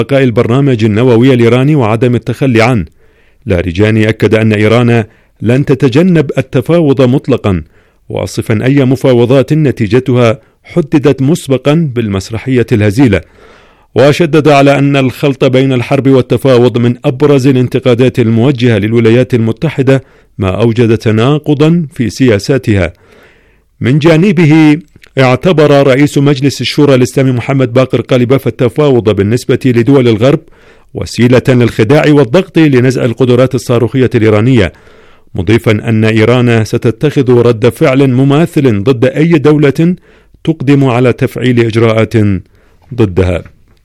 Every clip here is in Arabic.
بقاء البرنامج النووي الإيراني وعدم التخلي عنه. لاریجاني أكد أن إيران لن تتجنب التفاوض مطلقا، واصفا أي مفاوضات نتيجتها حددت مسبقا بالمسرحية الهزيلة، وشدد على أن الخلط بين الحرب والتفاوض من أبرز الانتقادات الموجهة للولايات المتحدة، ما أوجد تناقضا في سياساتها. من جانبه اعتبر رئيس مجلس الشورى الإسلامي محمد باقر قالباف التفاوض بالنسبة لدول الغرب وسيلة للخداع والضغط لنزع القدرات الصاروخية الإيرانية، مضيفا أن إيران ستتخذ رد فعل مماثل ضد أي دولة تقدم على تفعيل إجراءات ضدها.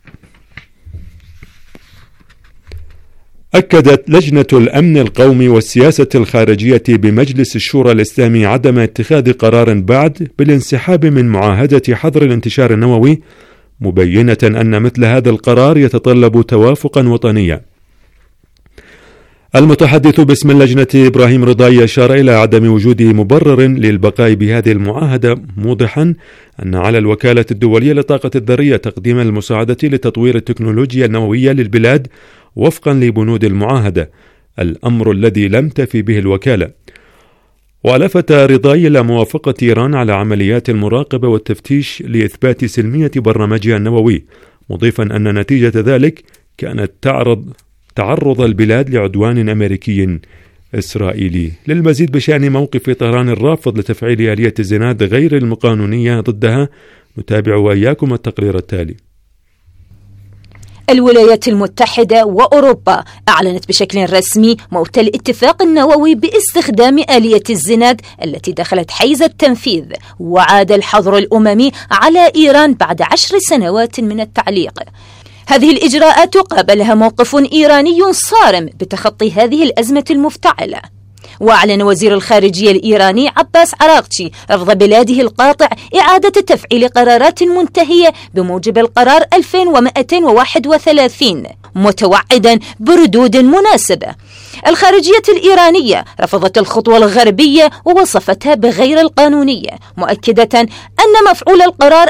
أكدت لجنة الأمن القومي والسياسة الخارجية بمجلس الشورى الإسلامي عدم اتخاذ قرار بعد بالانسحاب من معاهدة حظر الانتشار النووي، مبينة أن مثل هذا القرار يتطلب توافقا وطنيا. المتحدث باسم اللجنة إبراهيم رضاي أشار إلى عدم وجود مبرر للبقاء بهذه المعاهدة، موضحا أن على الوكالة الدولية للطاقة الذرية تقديم المساعدة لتطوير التكنولوجيا النووية للبلاد وفقا لبنود المعاهدة، الأمر الذي لم تفي به الوكالة. ولفت رضاي إلى موافقة إيران على عمليات المراقبة والتفتيش لإثبات سلمية برنامجها النووي، مضيفا أن نتيجة ذلك كانت تعرض البلاد لعدوان أمريكي إسرائيلي. للمزيد بشأن موقف طهران الرافض لتفعيل آلية الزناد غير المقانونية ضدها، نتابع وإياكم التقرير التالي. الولايات المتحدة وأوروبا أعلنت بشكل رسمي موت الاتفاق النووي باستخدام آلية الزناد التي دخلت حيز التنفيذ، وعاد الحظر الأممي على إيران بعد 10 سنوات من التعليق. هذه الإجراءات قابلها موقف إيراني صارم بتخطي هذه الأزمة المفتعلة. وأعلن وزير الخارجية الإيراني عباس عراقچي رفض بلاده القاطع إعادة تفعيل قرارات منتهية بموجب القرار 2231، متوعدا بردود مناسبة. الخارجية الإيرانية رفضت الخطوة الغربية ووصفتها بغير القانونية، مؤكدة أن مفعول القرار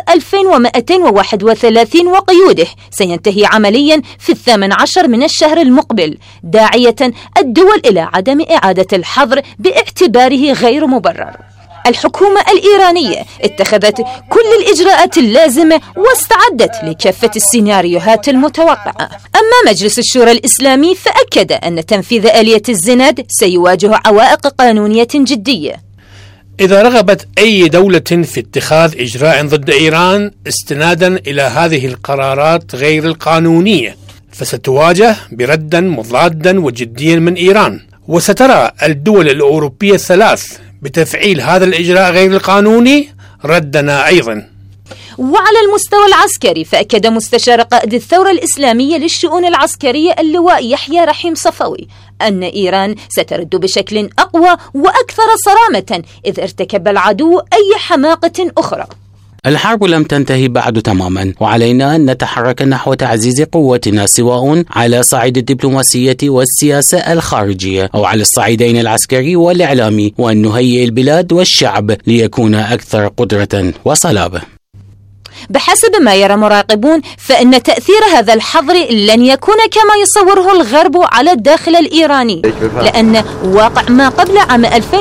2231 وقيوده سينتهي عمليا في 18 من الشهر المقبل، داعية الدول إلى عدم إعادة الحظر باعتباره غير مبرر. الحكومة الإيرانية اتخذت كل الإجراءات اللازمة واستعدت لكافة السيناريوهات المتوقعة. أما مجلس الشورى الإسلامي فأكد أن تنفيذ آلية الزناد سيواجه عوائق قانونية جدية. إذا رغبت أي دولة في اتخاذ إجراء ضد إيران استنادا إلى هذه القرارات غير القانونية فستواجه بردا مضادا وجديا من إيران، وسترى الدول الأوروبية الثلاث بتفعيل هذا الإجراء غير القانوني ردنا أيضا. وعلى المستوى العسكري فأكد مستشار قائد الثورة الإسلامية للشؤون العسكرية اللواء يحيى رحيم صفوي أن إيران سترد بشكل أقوى وأكثر صرامة إذ ارتكب العدو أي حماقة أخرى. الحرب لم تنتهي بعد تماما، وعلينا أن نتحرك نحو تعزيز قوتنا سواء على صعيد الدبلوماسية والسياسة الخارجية أو على الصعيدين العسكري والإعلامي، وأن نهيئ البلاد والشعب ليكون أكثر قدرة وصلابة. بحسب ما يرى مراقبون فإن تأثير هذا الحظر لن يكون كما يصوره الغرب على الداخل الإيراني، لأن واقع ما قبل عام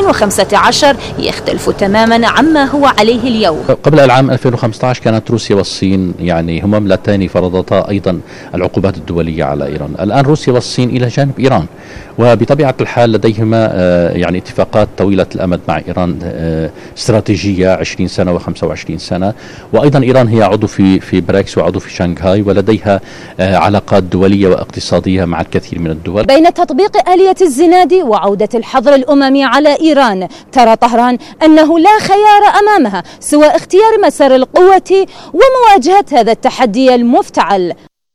2015 يختلف تماما عما هو عليه اليوم. قبل العام 2015 كانت روسيا والصين هم اللتان فرضتا أيضا العقوبات الدولية على إيران. الآن روسيا والصين إلى جانب إيران، وبطبيعة الحال لديهما اتفاقات طويلة الأمد مع إيران، استراتيجية 20 سنة و25 سنة، وأيضا إيران هي عضو في بريكس وعضو في شنغهاي، ولديها علاقات دولية واقتصادية مع الكثير من الدول. بين تطبيق آلية الزناد وعودة الحظر الأممي على إيران، ترى طهران أنه لا خيار أمامها سوى اختيار مسار القوة ومواجهة هذا التحدي المفتعل.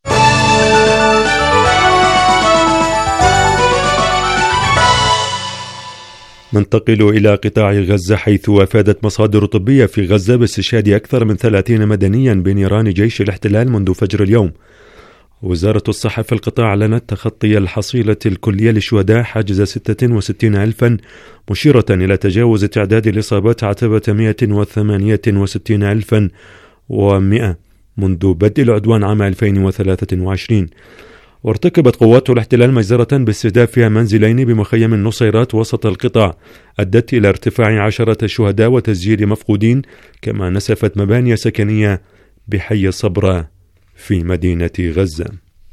ننتقل إلى قطاع غزة، حيث أفادت مصادر طبية في غزة باستشهاد أكثر من 30 مدنيا بنيران جيش الاحتلال منذ فجر اليوم. وزارة الصحة في القطاع أعلنت تخطي الحصيلة الكلية للشهداء حاجز 66,000، مشيرة إلى تجاوز تعداد الإصابات عتبة 168,100، منذ بدء العدوان عام 2023. وارتكبت قوات الاحتلال مجزرة باستهدافها منزلين بمخيم النصيرات وسط القطاع أدت إلى ارتفاع 10 شهداء وتسجيل مفقودين، كما نسفت مباني سكنية بحي صبرا في مدينة غزة.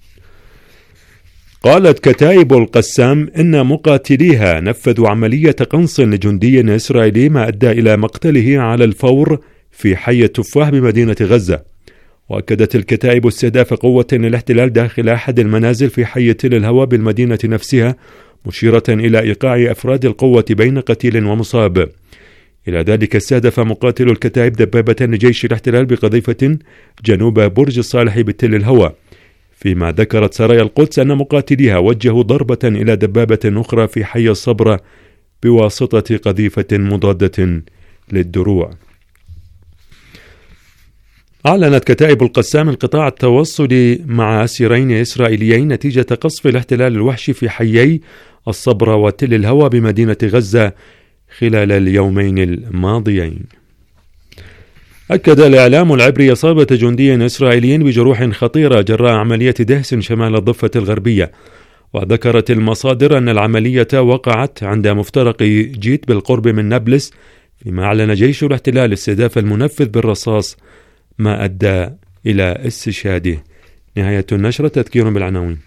قالت كتائب القسام إن مقاتليها نفذوا عملية قنص لجندي إسرائيلي ما أدى إلى مقتله على الفور في حي التفاح بمدينة غزة. وأكدت الكتائب استهداف قوة للاحتلال داخل أحد المنازل في حي تل الهوى بالمدينة نفسها، مشيرة إلى إيقاع أفراد القوة بين قتيل ومصاب. إلى ذلك استهدف مقاتل الكتائب دبابة لجيش الاحتلال بقذيفة جنوب برج الصالح بتل الهوى، فيما ذكرت سرايا القدس أن مقاتليها وجهوا ضربة إلى دبابة أخرى في حي الصبرة بواسطة قذيفة مضادة للدروع. أعلنت كتائب القسام القطاع التوصل مع أسيرين إسرائيليين نتيجة قصف الاحتلال الوحشي في حيي الصبرة وتل الهوى بمدينة غزة خلال اليومين الماضيين. أكد الإعلام العبري إصابة جندي إسرائيلي بجروح خطيرة جراء عملية دهس شمال الضفة الغربية. وذكرت المصادر أن العملية وقعت عند مفترق جيت بالقرب من نابلس، فيما أعلن جيش الاحتلال استهداف المنفذ بالرصاص ما أدى إلى استشهاده. نهاية النشرة. تذكير بالعناوين.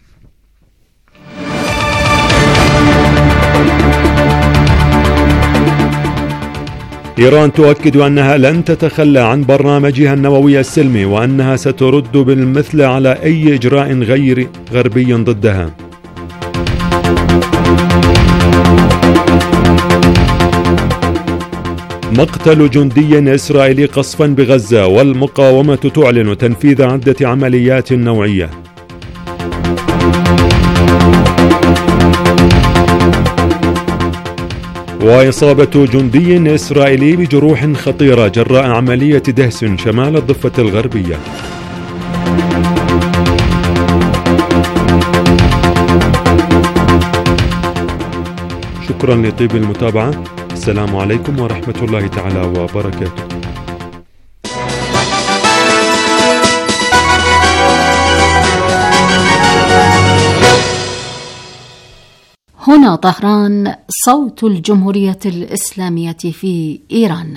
إيران تؤكد أنها لن تتخلى عن برنامجها النووي السلمي، وأنها سترد بالمثل على أي إجراء غير غربي ضدها. مقتل جندي إسرائيلي قصفا بغزة، والمقاومة تعلن تنفيذ عدة عمليات نوعية. وإصابة جندي إسرائيلي بجروح خطيرة جراء عملية دهس شمال الضفة الغربية. شكرا لطيب المتابعة. السلام عليكم ورحمة الله تعالى وبركاته. هنا طهران، صوت الجمهورية الإسلامية في إيران.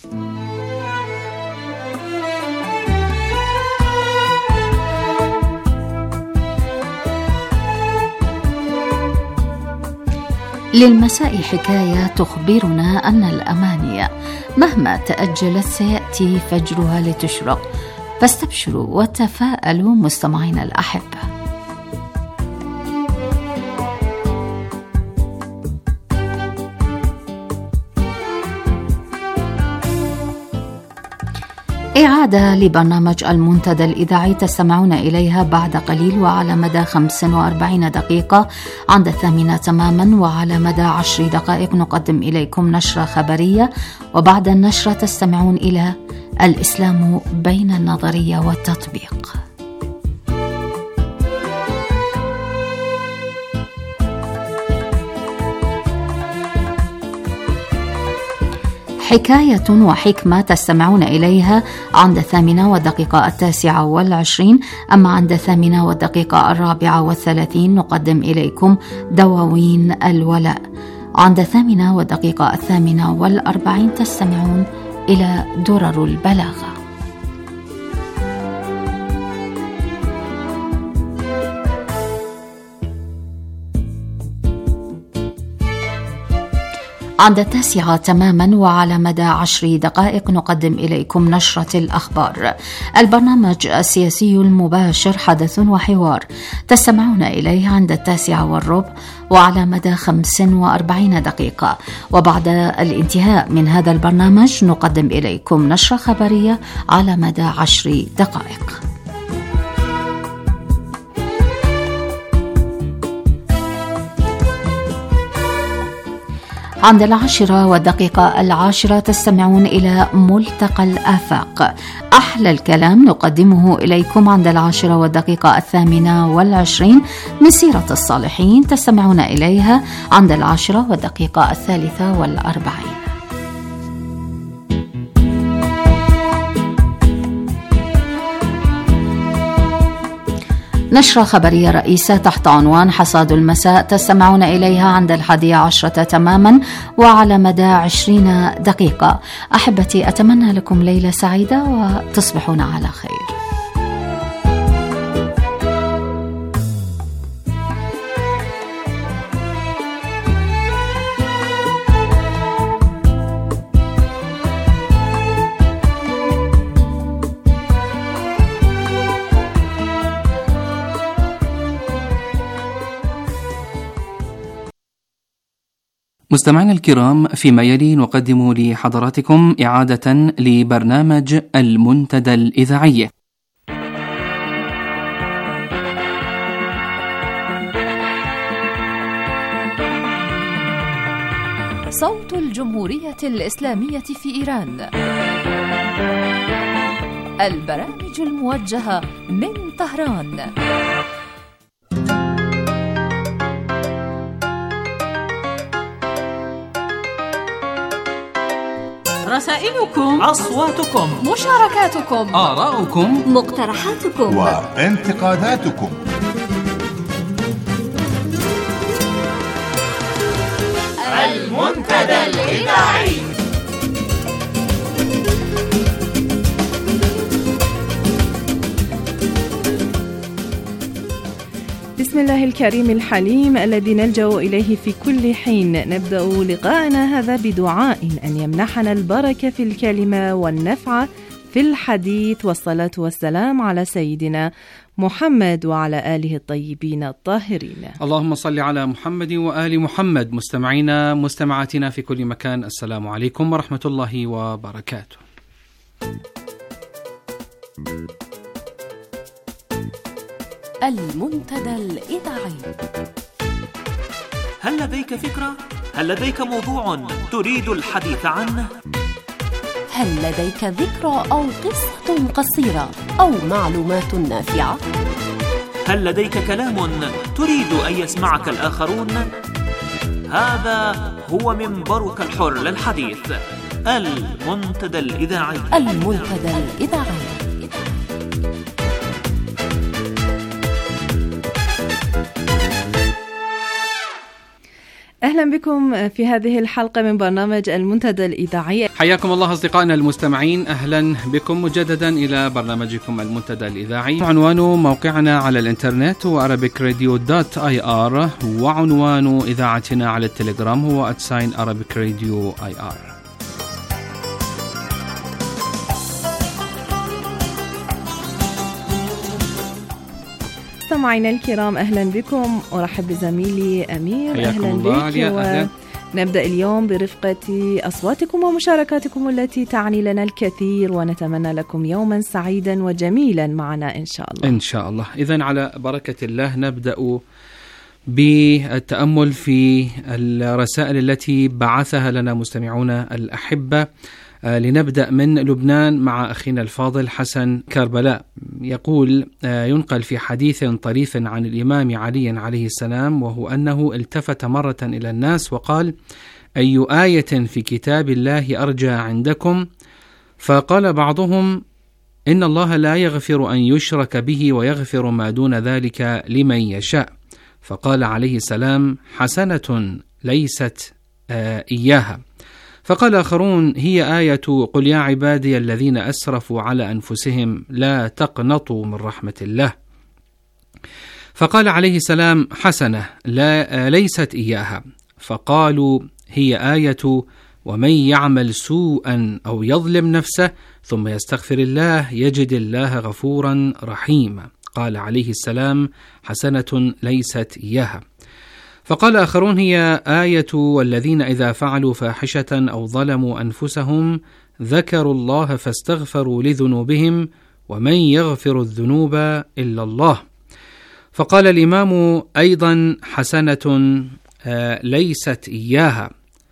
للمساء حكاية تخبرنا أن الأماني مهما تأجلت سيأتي فجرها لتشرق، فاستبشروا وتفاءلوا مستمعين الأحبة. إعادة لبرنامج المنتدى الإذاعي تستمعون إليها بعد قليل وعلى مدى 45 دقيقة عند 8 تماما، وعلى مدى 10 دقائق نقدم إليكم نشرة خبرية، وبعد النشرة تستمعون إلى الإسلام بين النظرية والتطبيق. حكاية وحكمة تستمعون إليها عند 8:09. أما عند 8:34 نقدم إليكم دواوين الولاء. عند 8:48 تستمعون إلى درر البلاغة. عند 9 تماما وعلى مدى 10 دقائق نقدم إليكم نشرة الأخبار، البرنامج السياسي المباشر حدث وحوار، تستمعون إليه عند 9:15 وعلى مدى 45 دقيقة. وبعد الانتهاء من هذا البرنامج نقدم إليكم نشرة خبرية على مدى 10 دقائق. عند 10:10 تستمعون إلى ملتقى الآفاق، أحلى الكلام نقدمه إليكم عند 10:28 من سيرة الصالحين، تستمعون إليها عند 10:43. نشرة خبرية رئيسة تحت عنوان حصاد المساء تستمعون إليها عند 11 تماما وعلى مدى 20 دقيقة. أحبتي، أتمنى لكم ليلة سعيدة وتصبحون على خير. مستمعينا الكرام، فيما يلي نقدم لحضراتكم إعادة لبرنامج المنتدى الإذاعي. صوت الجمهورية الإسلامية في إيران، البرامج الموجهة من طهران. رسائلكم، أصواتكم، مشاركاتكم، آراؤكم، مقترحاتكم وانتقاداتكم. المنتدى الإذاعي. بسم الله الكريم الحليم الذي نلجأ إليه في كل حين. نبدأ لقاءنا هذا بدعاء أن يمنحنا البركة في الكلمة والنفع في الحديث، والصلاة والسلام على سيدنا محمد وعلى آله الطيبين الطاهرين. اللهم صل على محمد وآل محمد. مستمعينا مستمعاتنا في كل مكان، السلام عليكم ورحمة الله وبركاته. المنتدى الإذاعي. هل لديك فكرة؟ هل لديك موضوع تريد الحديث عنه؟ هل لديك ذكرى أو قصة قصيرة أو معلومات نافعة؟ هل لديك كلام تريد أن يسمعك الآخرون؟ هذا هو منبرك الحر للحديث، المنتدى الإذاعي. المنتدى الإذاعي. أهلا بكم في هذه الحلقة من برنامج المنتدى الإذاعي. حياكم الله أصدقائنا المستمعين، أهلا بكم مجددا إلى برنامجكم المنتدى الإذاعي. عنوان موقعنا على الإنترنت هو arabicradio.ir، وعنوان إذاعتنا على التليجرام هو @arabicradioir. مستمعينا الكرام، أهلا بكم. أرحب بزميلي أمير. أهلا بك. نبدأ اليوم برفقة أصواتكم ومشاركاتكم التي تعني لنا الكثير، ونتمنى لكم يوما سعيدا وجميلا معنا إن شاء الله. إن شاء الله. إذن على بركة الله نبدأ بالتأمل في الرسائل التي بعثها لنا مستمعونا الأحبة. لنبدأ من لبنان مع أخينا الفاضل حسن كربلاء. يقول: ينقل في حديث طريف عن الإمام علي عليه السلام، وهو أنه التفت مرة إلى الناس وقال: أي آية في كتاب الله أرجى عندكم؟ فقال بعضهم: إن الله لا يغفر أن يشرك به ويغفر ما دون ذلك لمن يشاء. فقال عليه السلام: حسنة ليست إياها. فقال آخرون: هي آية قل يا عبادي الذين أسرفوا على أنفسهم لا تقنطوا من رحمة الله. فقال عليه السلام: حسنة ليست إياها. فقالوا: هي آية ومن يعمل سوءا أو يظلم نفسه ثم يستغفر الله يجد الله غفورا رحيما. قال عليه السلام: حسنة ليست إياها. فقال آخرون: هي آية والذين إذا فعلوا فاحشة أو ظلموا أنفسهم ذكروا الله فاستغفروا لذنوبهم ومن يغفر الذنوب إلا الله. فقال الإمام أيضا: حسنة ليست إياها.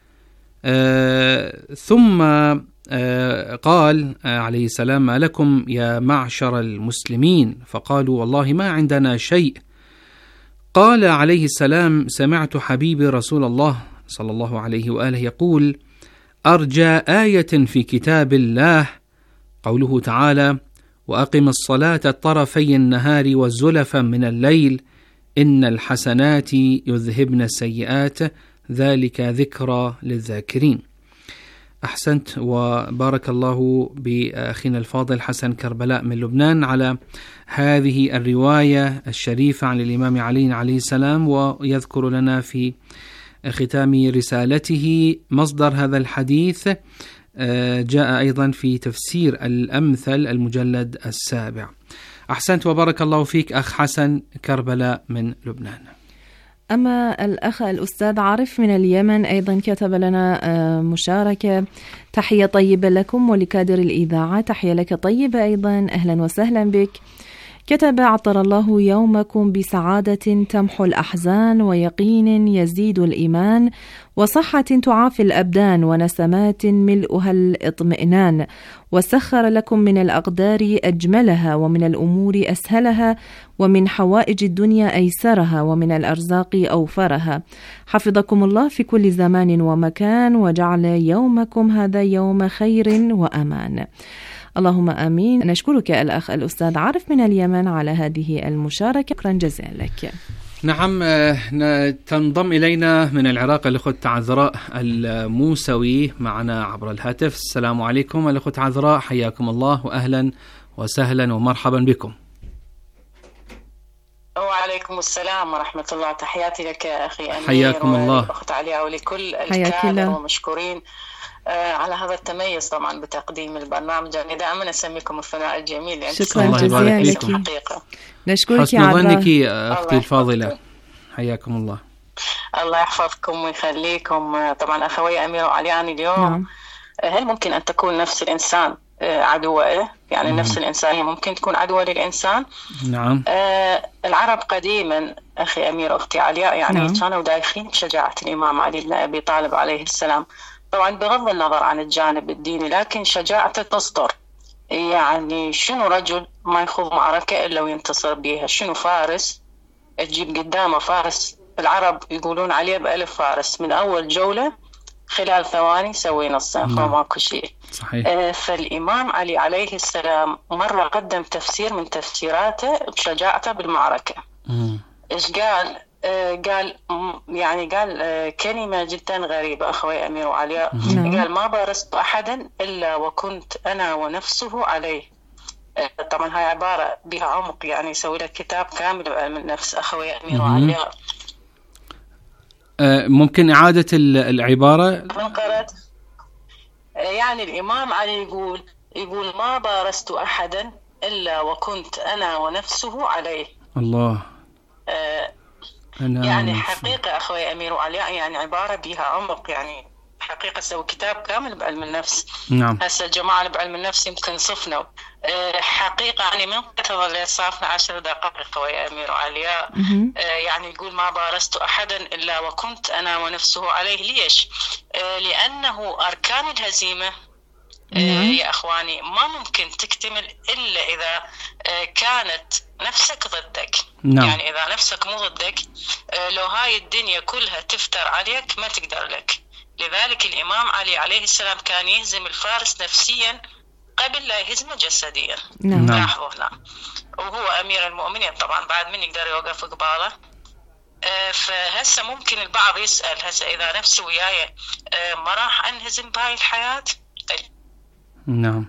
ثم قال عليه السلام: ما لكم يا معشر المسلمين؟ فقالوا: والله ما عندنا شيء. قال عليه السلام: سمعت حبيبي رسول الله صلى الله عليه وآله يقول: أرجى آية في كتاب الله قوله تعالى: وأقم الصلاة طرفي النهار وزلفا من الليل إن الحسنات يذهبن السيئات ذلك ذكرى للذاكرين. أحسنت وبارك الله بأخينا الفاضل حسن كربلاء من لبنان على هذه الرواية الشريفة عن الإمام علي عليه السلام، ويذكر لنا في ختام رسالته مصدر هذا الحديث جاء أيضا في تفسير الأمثل المجلد 7. أحسنت وبارك الله فيك أخ حسن كربلاء من لبنان. أما الأخ الأستاذ عارف من اليمن أيضا كتب لنا مشاركة: تحية طيبة لكم ولكادر الإذاعة. تحية لك طيبة أيضا، أهلا وسهلا بك. كتب: عطر الله يومكم بسعادة تمحو الأحزان ويقين يزيد الإيمان وصحة تعافي الأبدان ونسمات ملؤها الاطمئنان، وسخر لكم من الأقدار أجملها ومن الأمور أسهلها ومن حوائج الدنيا أيسرها ومن الأرزاق أوفرها. حفظكم الله في كل زمان ومكان وجعل يومكم هذا يوم خير وأمان. اللهم آمين. نشكرك الأخ الأستاذ عارف من اليمن على هذه المشاركة، شكرا جزيلا لك. نعم، تنضم إلينا من العراق الأخت عذراء الموسوي معنا عبر الهاتف. السلام عليكم الأخت عذراء، حياكم الله وأهلا وسهلا ومرحبا بكم. وعليكم السلام ورحمة الله. تحياتي لك أخي أمير، حياكم الله أخت عليا، ولكل الكادر ومشكورين على هذا التميز طبعا بتقديم البرنامج. يعني دائما أسميكم الثناء الجميل، يعني شكرا جزيلا لك. نشكرك يا حسن ظنك أختي الفاضلة، حياكم الله. الله يحفظكم ويخليكم. طبعا أخوي أمير وعلياني اليوم، هل ممكن أن تكون نفس الإنسان عدوة؟ يعني نفس الإنسانية ممكن تكون عدوة للإنسان؟ نعم. العرب قديما أخي أمير أختي علياء يعني كانوا دايخين بشجاعة الإمام علي بن أبي طالب عليه السلام، طبعا بغض النظر عن الجانب الديني، لكن شجاعته تصدر. يعني شنو رجل ما يخوض معركة إلا وينتصر بيها؟ شنو فارس تجيب قدامه فارس العرب يقولون عليه بألف فارس، من أول جولة خلال ثواني سوي نصا ماكو شيء. صحيح. فالإمام علي عليه السلام مرة قدم تفسير من تفسيراته بشجاعته بالمعركة. إيش قال؟ قال كلمة جدا غريبة أخوي أمير وعلياء. قال: ما بارزت أحدا إلا وكنت أنا ونفسه عليه. طبعا هاي عبارة بها عمق، يعني يسوي لك كتاب كامل بعلم النفس أخوي أمير وعلياء. ممكن إعادة العبارة؟ يعني الإمام علي يقول ما بارزت أحدا إلا وكنت أنا ونفسه عليه. الله. يعني حقيقة أخوي أمير وعلياء، يعني عبارة بها عمق، يعني حقيقة سوي كتاب كامل بعلم النفس. نعم. هسه الجماعة بعلم النفس يمكن صفنا حقيقة، يعني من تظل صافنا 10 دقائق أخوي أمير وعلياء. يعني يقول ما بارزت أحدا إلا وكنت أنا ونفسه عليه. ليش؟ لأنه أركان الهزيمة يا أخواني ما ممكن تكتمل إلا إذا كانت نفسك ضدك. يعني إذا نفسك مو ضدك، لو هاي الدنيا كلها تفتر عليك ما تقدر لك. لذلك الإمام علي عليه السلام كان يهزم الفارس نفسيا قبل لا يهزمه جسديا. لاحظوا هنا، وهو أمير المؤمنين طبعا بعد من يقدر يوقف قباله. فهسه ممكن البعض يسأل: هسه إذا نفسي وياي ما راح أنهزم بهاي الحياة؟ نعم.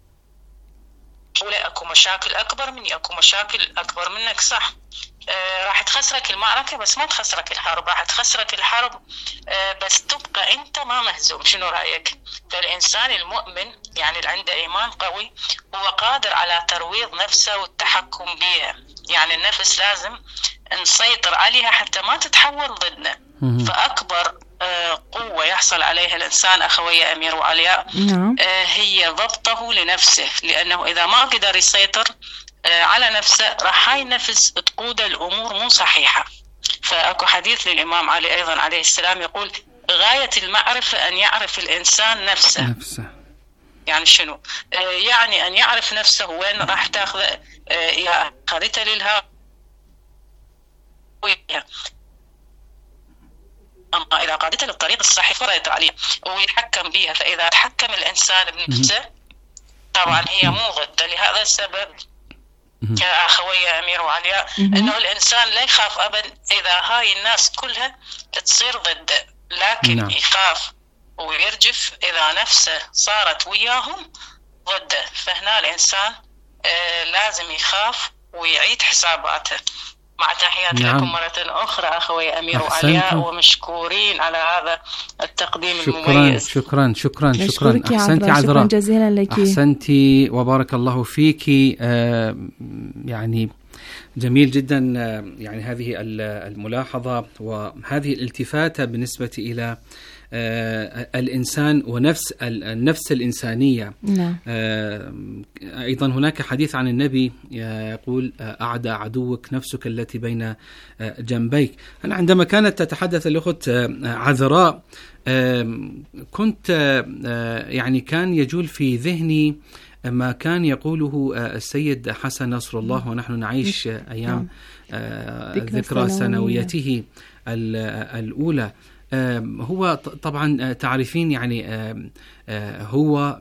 ولا أكو مشاكل أكبر مني، أكو مشاكل أكبر منك، صح. راح تخسرك المعركة بس ما تخسرك الحرب، راح تخسرك الحرب بس تبقى أنت ما مهزوم. شنو رأيك؟ فالإنسان المؤمن يعني اللي عنده إيمان قوي هو قادر على ترويض نفسه والتحكم بها. يعني النفس لازم نسيطر عليها حتى ما تتحول ضدنا. فأكبر قوة يحصل عليها الإنسان أخوي أمير وعلياء هي ضبطه لنفسه، لأنه إذا ما قدر يسيطر على نفسه راح هاي النفس تقود الأمور مو صحيحة. فأكو حديث للإمام علي أيضا عليه السلام يقول: غاية المعرفة أن يعرف الإنسان نفسه. يعني شنو؟ يعني أن يعرف نفسه وين راح تأخذ، يا أخذته للهوى أما إذا قادته للطريق الصحيح فريت عليه ويتحكم بها. فإذا تحكم الإنسان بنفسه طبعا هي مو ضده. لهذا السبب يا أخوي أمير وعلياء أنه الإنسان لا يخاف أبدا إذا هاي الناس كلها تصير ضده، لكن يخاف ويرجف إذا نفسه صارت وياهم ضده. فهنا الإنسان لازم يخاف ويعيد حساباته. مع تحياتي لكم مرة أخرى أخوي أمير وعلياء، ومشكورين على هذا التقديم المميز. شكرا. أحسنتي عذراء، شكرا جزيلا لك. أحسنتي وبارك الله فيك. يعني جميل جدا يعني هذه الملاحظة وهذه الالتفاتة بالنسبة إلى الإنسان ونفس النفس الإنسانية. أيضا هناك حديث عن النبي يقول أعدى عدوك نفسك التي بين جنبيك. أنا عندما كانت تتحدث الأخت عذراء كنت يعني كان يجول في ذهني ما كان يقوله السيد حسن نصر الله ونحن نعيش أيام ذكرى سنويته الأولى. هو طبعا تعرفين يعني هو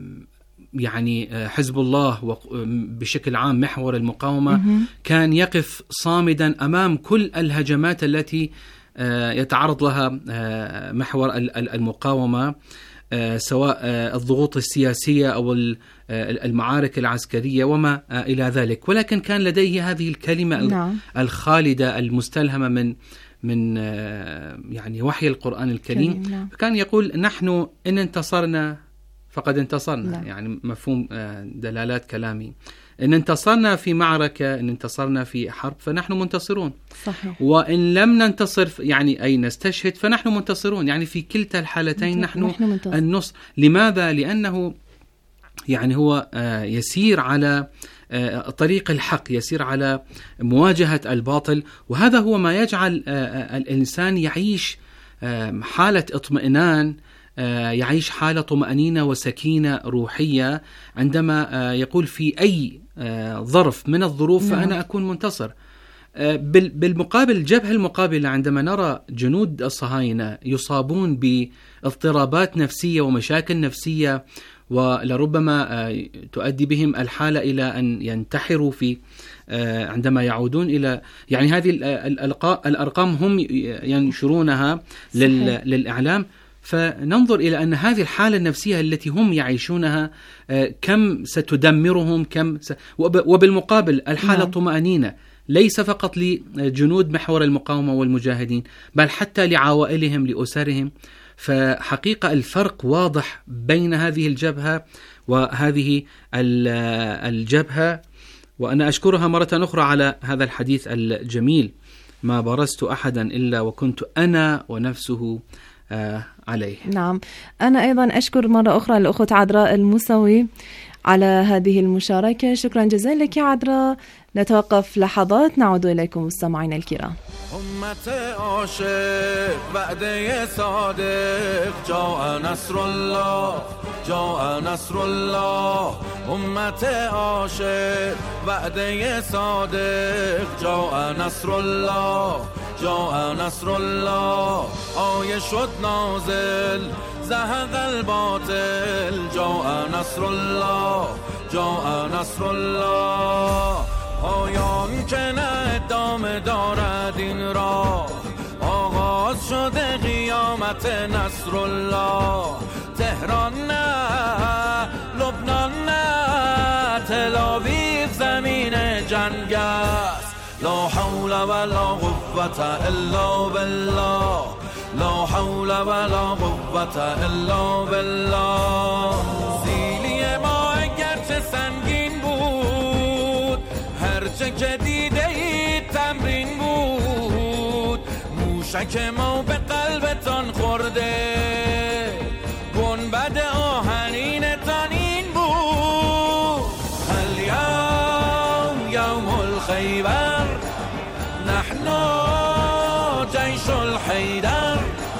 يعني حزب الله بشكل عام محور المقاومة كان يقف صامدا أمام كل الهجمات التي يتعرض لها محور المقاومة، سواء الضغوط السياسية أو المعارك العسكرية وما إلى ذلك. ولكن كان لديه هذه الكلمة الخالدة المستلهمة من يعني وحي القرآن الكريم. فكان يقول نحن إن انتصرنا فقد انتصرنا. يعني مفهوم دلالات كلامي، إن انتصرنا في معركة، إن انتصرنا في حرب فنحن منتصرون. صحيح. وإن لم ننتصر يعني أي نستشهد فنحن منتصرون. يعني في كلتا الحالتين نحن النصر. لماذا؟ لأنه يعني هو يسير على طريق الحق، يسير على مواجهة الباطل، وهذا هو ما يجعل الإنسان يعيش حالة اطمئنان، يعيش حالة طمأنينة وسكينة روحية عندما يقول في أي ظرف من الظروف فأنا أكون منتصر. بالمقابل الجبهة المقابلة عندما نرى جنود الصهاينة يصابون باضطرابات نفسية ومشاكل نفسية ولربما تؤدي بهم الحالة إلى أن ينتحروا في عندما يعودون إلى يعني هذه الأرقام هم ينشرونها للإعلام، فننظر إلى أن هذه الحالة النفسية التي هم يعيشونها كم ستدمرهم، وبالمقابل الحالة الطمأنينة ليس فقط لجنود محور المقاومة والمجاهدين بل حتى لعوائلهم لأسرهم. فحقيقة الفرق واضح بين هذه الجبهة وهذه الجبهة، وأنا أشكرها مرة أخرى على هذا الحديث الجميل. ما برزت أحدا إلا وكنت أنا ونفسه عليه. نعم، أنا أيضا أشكر مرة أخرى الأخت عذراء الموسوي على هذه المشاركة. شكرا جزيلا لك يا عذراء. نتوقف لحظات، نعود إليكم مستمعينا الكرام. أمة عاشق وعده صادق جاء نصر الله جاء نصر الله. أمة عاشق وعده صادق جاء نصر الله جاء نصر الله. آیه شد نازل زهق الباطل جاء نصر الله جاء نصر الله. آیان که نه ادامه دارد این راه، آغاز شده قیامت نصر الله. تهران نه لبنان نه تل آویو زمین جنگ است. لا حول ولا قوة الا بالله لا حول ولا قوة الا بالله. سیلی ما اگرچه سنگین بود، هرچه که دیده اید تمرین بود. موشک ما به قلبتان خورده، گنبد آهنینتان این بود. الیوم یوم الخیبر نحن جیش الحیدر.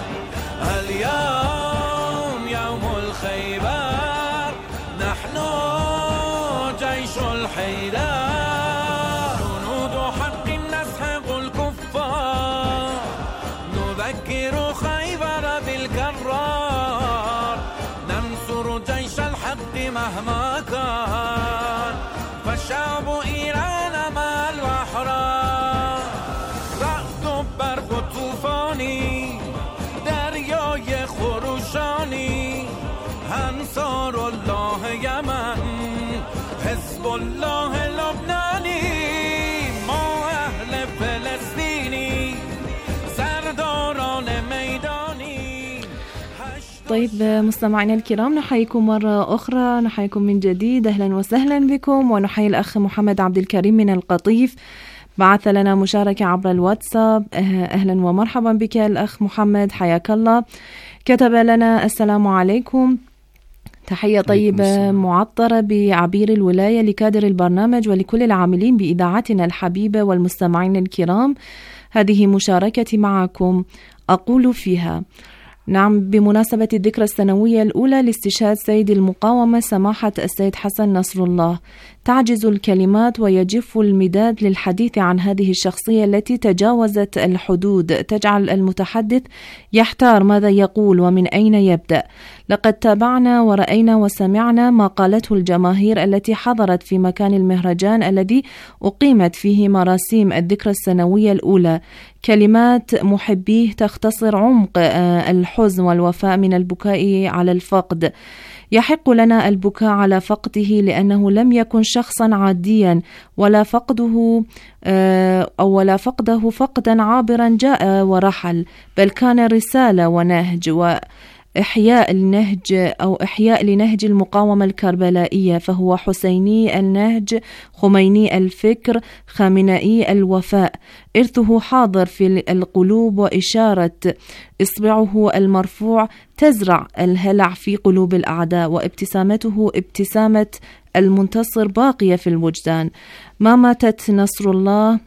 اليوم يوم الخيبر نحن جيش الحيدر. جنود حق نسحق الكفار، نذكر خيبر بالكرار. ننصر جيش الحق مع مهما كان فالشعب إيران مع الأحرار رعد برق و طوفانی دریای خروشانی انصار الله یمن حزب الله لبنانی ما اهل فلسطینی سرداران میدانی. طيب مستمعينا الكرام، نحييكم مرة أخرى، نحييكم من جديد، أهلا وسهلا بكم، ونحيي الأخ محمد عبد الكريم من القطيف، بعث لنا مشاركة عبر الواتساب. أهلا ومرحبا بك الأخ محمد، حياك الله. كتب لنا: السلام عليكم، تحية طيبة معطرة بعبير الولاية لكادر البرنامج ولكل العاملين بإذاعتنا الحبيبة والمستمعين الكرام. هذه مشاركتي معكم، أقول فيها: نعم، بمناسبة الذكرى السنوية الأولى لاستشهاد سيد المقاومة سماحة السيد حسن نصر الله، تعجز الكلمات ويجف المداد للحديث عن هذه الشخصية التي تجاوزت الحدود، تجعل المتحدث يحتار ماذا يقول ومن أين يبدأ. لقد تابعنا ورأينا وسمعنا ما قالته الجماهير التي حضرت في مكان المهرجان الذي أقيمت فيه مراسيم الذكرى السنوية الأولى. كلمات محبيه تختصر عمق الحزن والوفاء من البكاء على الفقد. يحق لنا البكاء على فقده لأنه لم يكن شخصا عاديا، ولا فقده فقدا عابرا جاء ورحل، بل كان رسالة ونهج وإحياء لنهج المقاومة الكربلائية، فهو حسيني النهج، خميني الفكر، خامنئي الوفاء. إرثه حاضر في القلوب، وإشارة إصبعه المرفوع تزرع الهلع في قلوب الأعداء، وابتسامته ابتسامة المنتصر باقية في الوجدان. ما مات نصر الله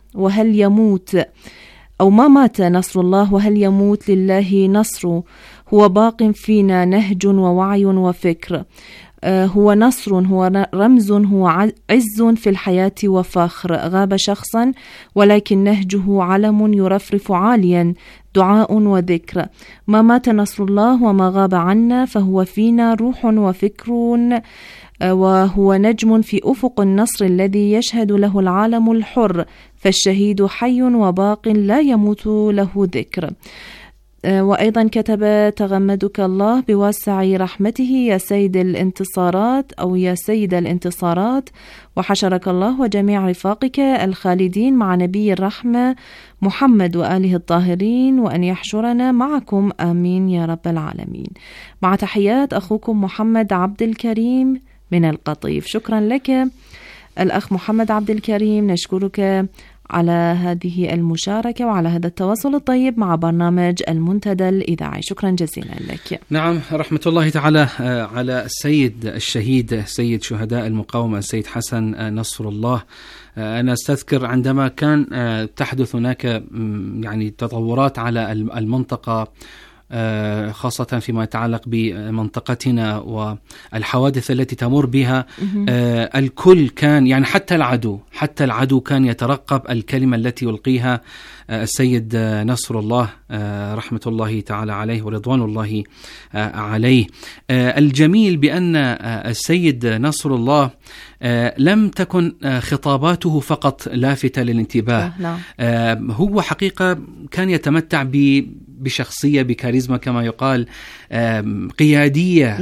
وهل يموت لله نصره، هو باق فينا نهج ووعي وفكر، هو نصر، هو رمز، هو عز في الحياة وفخر. غاب شخصا ولكن نهجه علم يرفرف عاليا، دعاء وذكر. ما مات نصر الله وما غاب عنا، فهو فينا روح وفكر، وهو نجم في أفق النصر الذي يشهد له العالم الحر، فالشهيد حي وباق لا يموت له ذكر. وأيضا كتب: تغمدك الله بواسع رحمته يا سيد الانتصارات، أو يا سيد الانتصارات، وحشرك الله وجميع رفاقك الخالدين مع نبي الرحمة محمد وآله الطاهرين، وأن يحشرنا معكم آمين يا رب العالمين. مع تحيات أخوكم محمد عبد الكريم من القطيف. شكرا لك الأخ محمد عبد الكريم، نشكرك على هذه المشاركة وعلى هذا التواصل الطيب مع برنامج المنتدى الإذاعي. شكرا جزيلا لك. نعم، رحمة الله تعالى على السيد الشهيد، سيد شهداء المقاومة السيد حسن نصر الله. أنا أستذكر عندما كان تحدث هناك يعني تطورات على المنطقة، خاصة فيما يتعلق بمنطقتنا والحوادث التي تمر بها، الكل كان يعني حتى العدو كان يترقب الكلمة التي يلقيها السيد نصر الله رحمة الله تعالى عليه ورضوان الله عليه. الجميل بأن السيد نصر الله لم تكن خطاباته فقط لافتة للانتباه، هو حقيقة كان يتمتع بشخصية، بكاريزما كما يقال، قيادية.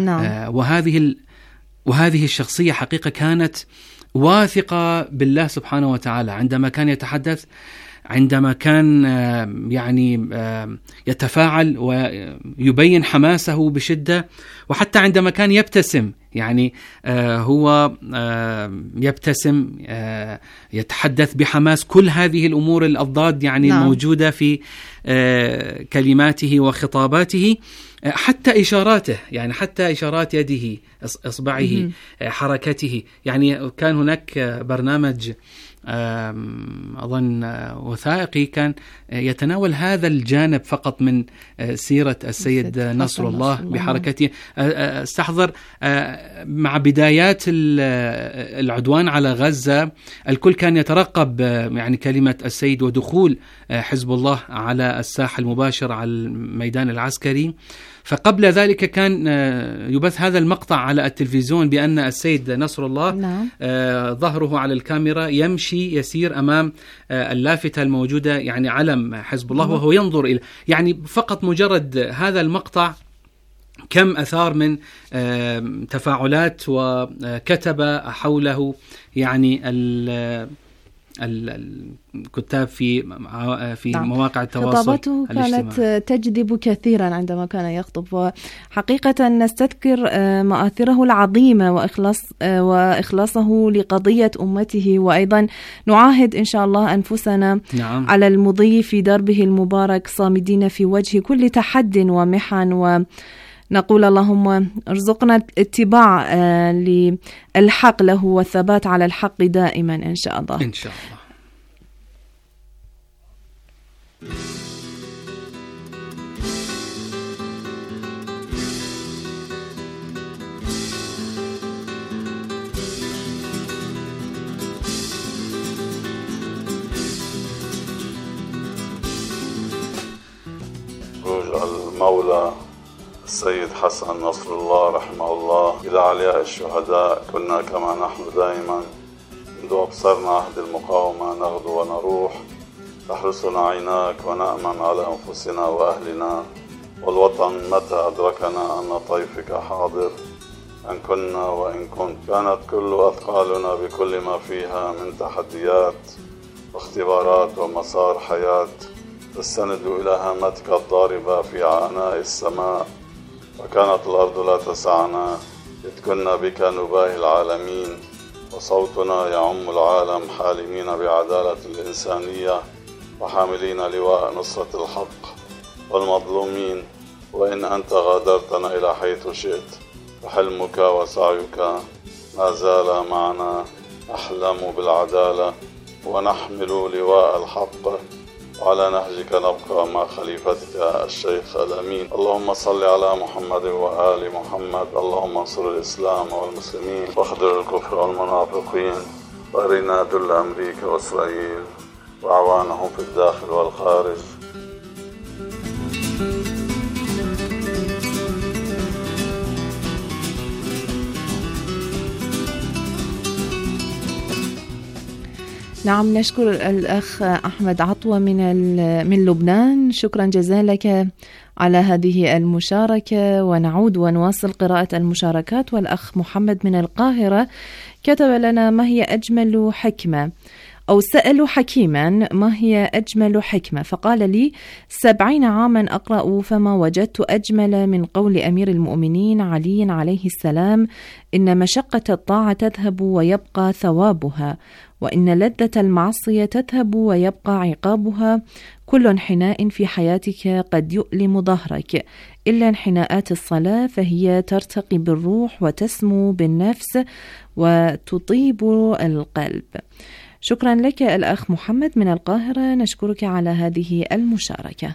وهذه الشخصية حقيقة كانت واثقة بالله سبحانه وتعالى عندما كان يتحدث، عندما كان يعني يتفاعل ويبين حماسه بشدة، وحتى عندما كان يبتسم، يعني هو يبتسم، يتحدث بحماس. كل هذه الأمور الأضداد يعني الموجودة في كلماته وخطاباته، حتى إشاراته، يعني حتى إشارات يده، إصبعه، حركته. يعني كان هناك برنامج أظن وثائقي كان يتناول هذا الجانب فقط من سيرة السيد نصر الله بحركته. استحضر مع بدايات العدوان على غزة الكل كان يترقب يعني كلمة السيد ودخول حزب الله على الساحة المباشر على الميدان العسكري. فقبل ذلك كان يبث هذا المقطع على التلفزيون بأن السيد نصر الله ظهره على الكاميرا يمشي يسير أمام اللافتة الموجودة يعني علم حزب الله وهو ينظر إلى يعني فقط مجرد هذا المقطع كم أثار من تفاعلات وكتب حوله يعني الكتاب في مواقع التواصل خطابته كانت تجذب كثيرا عندما كان يخطب، وحقيقة نستذكر مآثره العظيمة وإخلاصه لقضية أمته، وأيضا نعاهد إن شاء الله أنفسنا على المضي في دربه المبارك صامدين في وجه كل تحد ومحن، ونقول اللهم ارزقنا اتباع للحق له والثبات على الحق دائما إن شاء الله. إن شاء الله. المولى السيد حسن نصر الله رحمه الله إلى علياء الشهداء: كنا كما نحن دائما منذ أبصرنا عهد المقاومة نغدو ونروح، تحرسنا عيناك ونأمن على أنفسنا وأهلنا، والوطن متى أدركنا أن طيفك حاضر، أن كنا وإن كنت. كانت كل أثقالنا بكل ما فيها من تحديات واختبارات ومسار حياة تستند إلى هامتك الضاربة في عناء السماء، وكانت الأرض لا تسعنا إذ كنا بك نباهي العالمين، وصوتنا يعم العالم حالمين بعدالة الإنسانية وحاملين لواء نصرة الحق والمظلومين. وإن أنت غادرتنا إلى حيث شئت فحلمك وسعيك ما زال معنا، نحلم بالعدالة ونحمل لواء الحق، وعلى نهجك نبقى مع خليفتك الشيخ الأمين. اللهم صل على محمد وآل محمد. اللهم انصر الإسلام والمسلمين واخذل الكفر والمنافقين، وأرنا ذل أمريكا وإسرائيل وأعوانهم في الداخل والخارج. نعم، نشكر الأخ أحمد عطوة من لبنان، شكرا جزيلا لك على هذه المشاركة. ونعود ونواصل قراءة المشاركات. والأخ محمد من القاهرة كتب لنا: ما هي أجمل حكمة؟ أو سألوا حكيما ما هي أجمل حكمة، فقال لي: 70 عاما أقرأ فما وجدت أجمل من قول أمير المؤمنين علي عليه السلام: إن مشقة الطاعة تذهب ويبقى ثوابها، وإن لذة المعصية تذهب ويبقى عقابها. كل انحناء في حياتك قد يؤلم ظهرك، إلا انحناءات الصلاة فهي ترتقي بالروح وتسمو بالنفس وتطيب القلب. شكرا لك الأخ محمد من القاهرة، نشكرك على هذه المشاركة.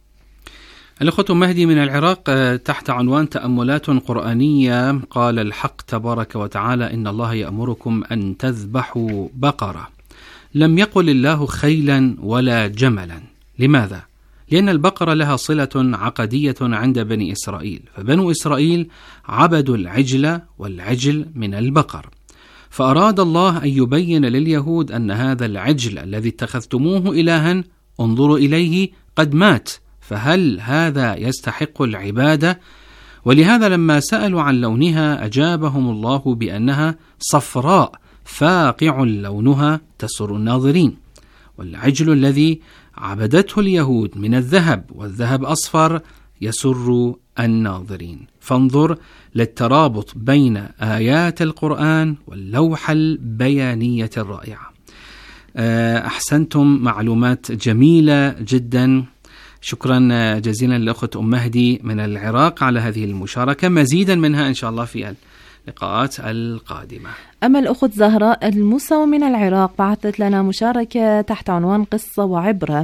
الأخوة مهدي من العراق تحت عنوان تأملات قرآنية: قال الحق تبارك وتعالى: إن الله يأمركم أن تذبحوا بقرة. لم يقل الله خيلا ولا جملا. لماذا؟ لأن البقرة لها صلة عقدية عند بني إسرائيل، فبنو إسرائيل عبدوا العجل والعجل من البقر، فأراد الله أن يبين لليهود أن هذا العجل الذي اتخذتموه إلها انظروا إليه قد مات، فهل هذا يستحق العبادة؟ ولهذا لما سألوا عن لونها أجابهم الله بأنها صفراء فاقع لونها تسر الناظرين. والعجل الذي عبدته اليهود من الذهب، والذهب أصفر يسر الناظرين. فانظر للترابط بين آيات القرآن واللوحة البيانية الرائعة. أحسنتم، معلومات جميلة جدا. شكرا جزيلا لأخت أم مهدي من العراق على هذه المشاركة، مزيدا منها إن شاء الله في اللقاءات القادمة. أما الأخت زهراء الموسوي من العراق بعثت لنا مشاركة تحت عنوان قصة وعبرة،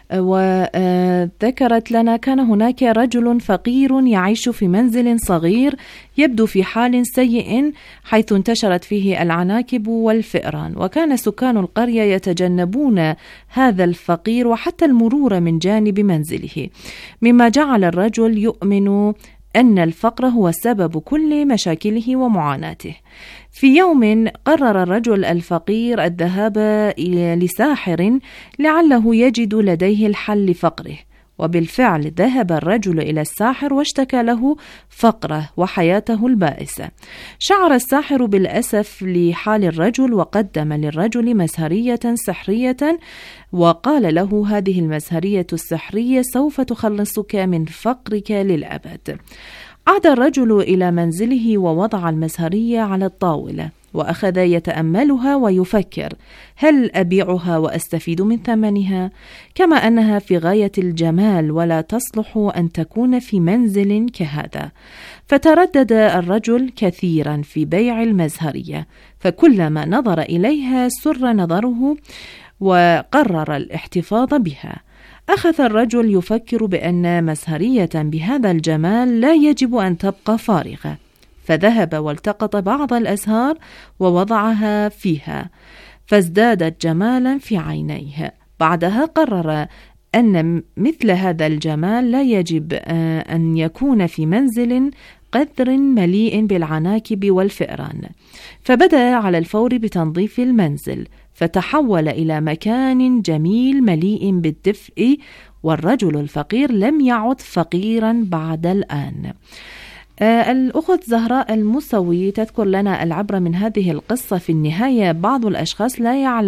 وذكرت لنا: كان هناك رجل فقير يعيش في منزل صغير يبدو في حال سيء حيث انتشرت فيه العناكب والفئران، وكان سكان القرية يتجنبون هذا الفقير وحتى المرور من جانب منزله، مما جعل الرجل يؤمن أن الفقر هو سبب كل مشاكله ومعاناته. في يوم قرر الرجل الفقير الذهاب لساحر لعله يجد لديه الحل لفقره، وبالفعل ذهب الرجل إلى الساحر واشتكى له فقره وحياته البائسة. شعر الساحر بالأسف لحال الرجل وقدم للرجل مسهرية سحرية وقال له: هذه المسهرية السحرية سوف تخلصك من فقرك للأبد. عاد الرجل إلى منزله ووضع المسهرية على الطاولة وأخذ يتأملها ويفكر: هل أبيعها وأستفيد من ثمنها؟ كما أنها في غاية الجمال ولا تصلح أن تكون في منزل كهذا. فتردد الرجل كثيرا في بيع المزهرية، فكلما نظر إليها سر نظره وقرر الاحتفاظ بها. أخذ الرجل يفكر بأن مسهرية بهذا الجمال لا يجب أن تبقى فارغة، فذهب والتقط بعض الأزهار ووضعها فيها فازدادت جمالا في عينيه. بعدها قرر أن مثل هذا الجمال لا يجب أن يكون في منزل قدر مليء بالعناكب والفئران، فبدأ على الفور بتنظيف المنزل، فتحول إلى مكان جميل مليء بالدفء، والرجل الفقير لم يعد فقيرا بعد الآن. الأخت زهراء الموسوي تذكر لنا العبرة من هذه القصة: في النهاية بعض الأشخاص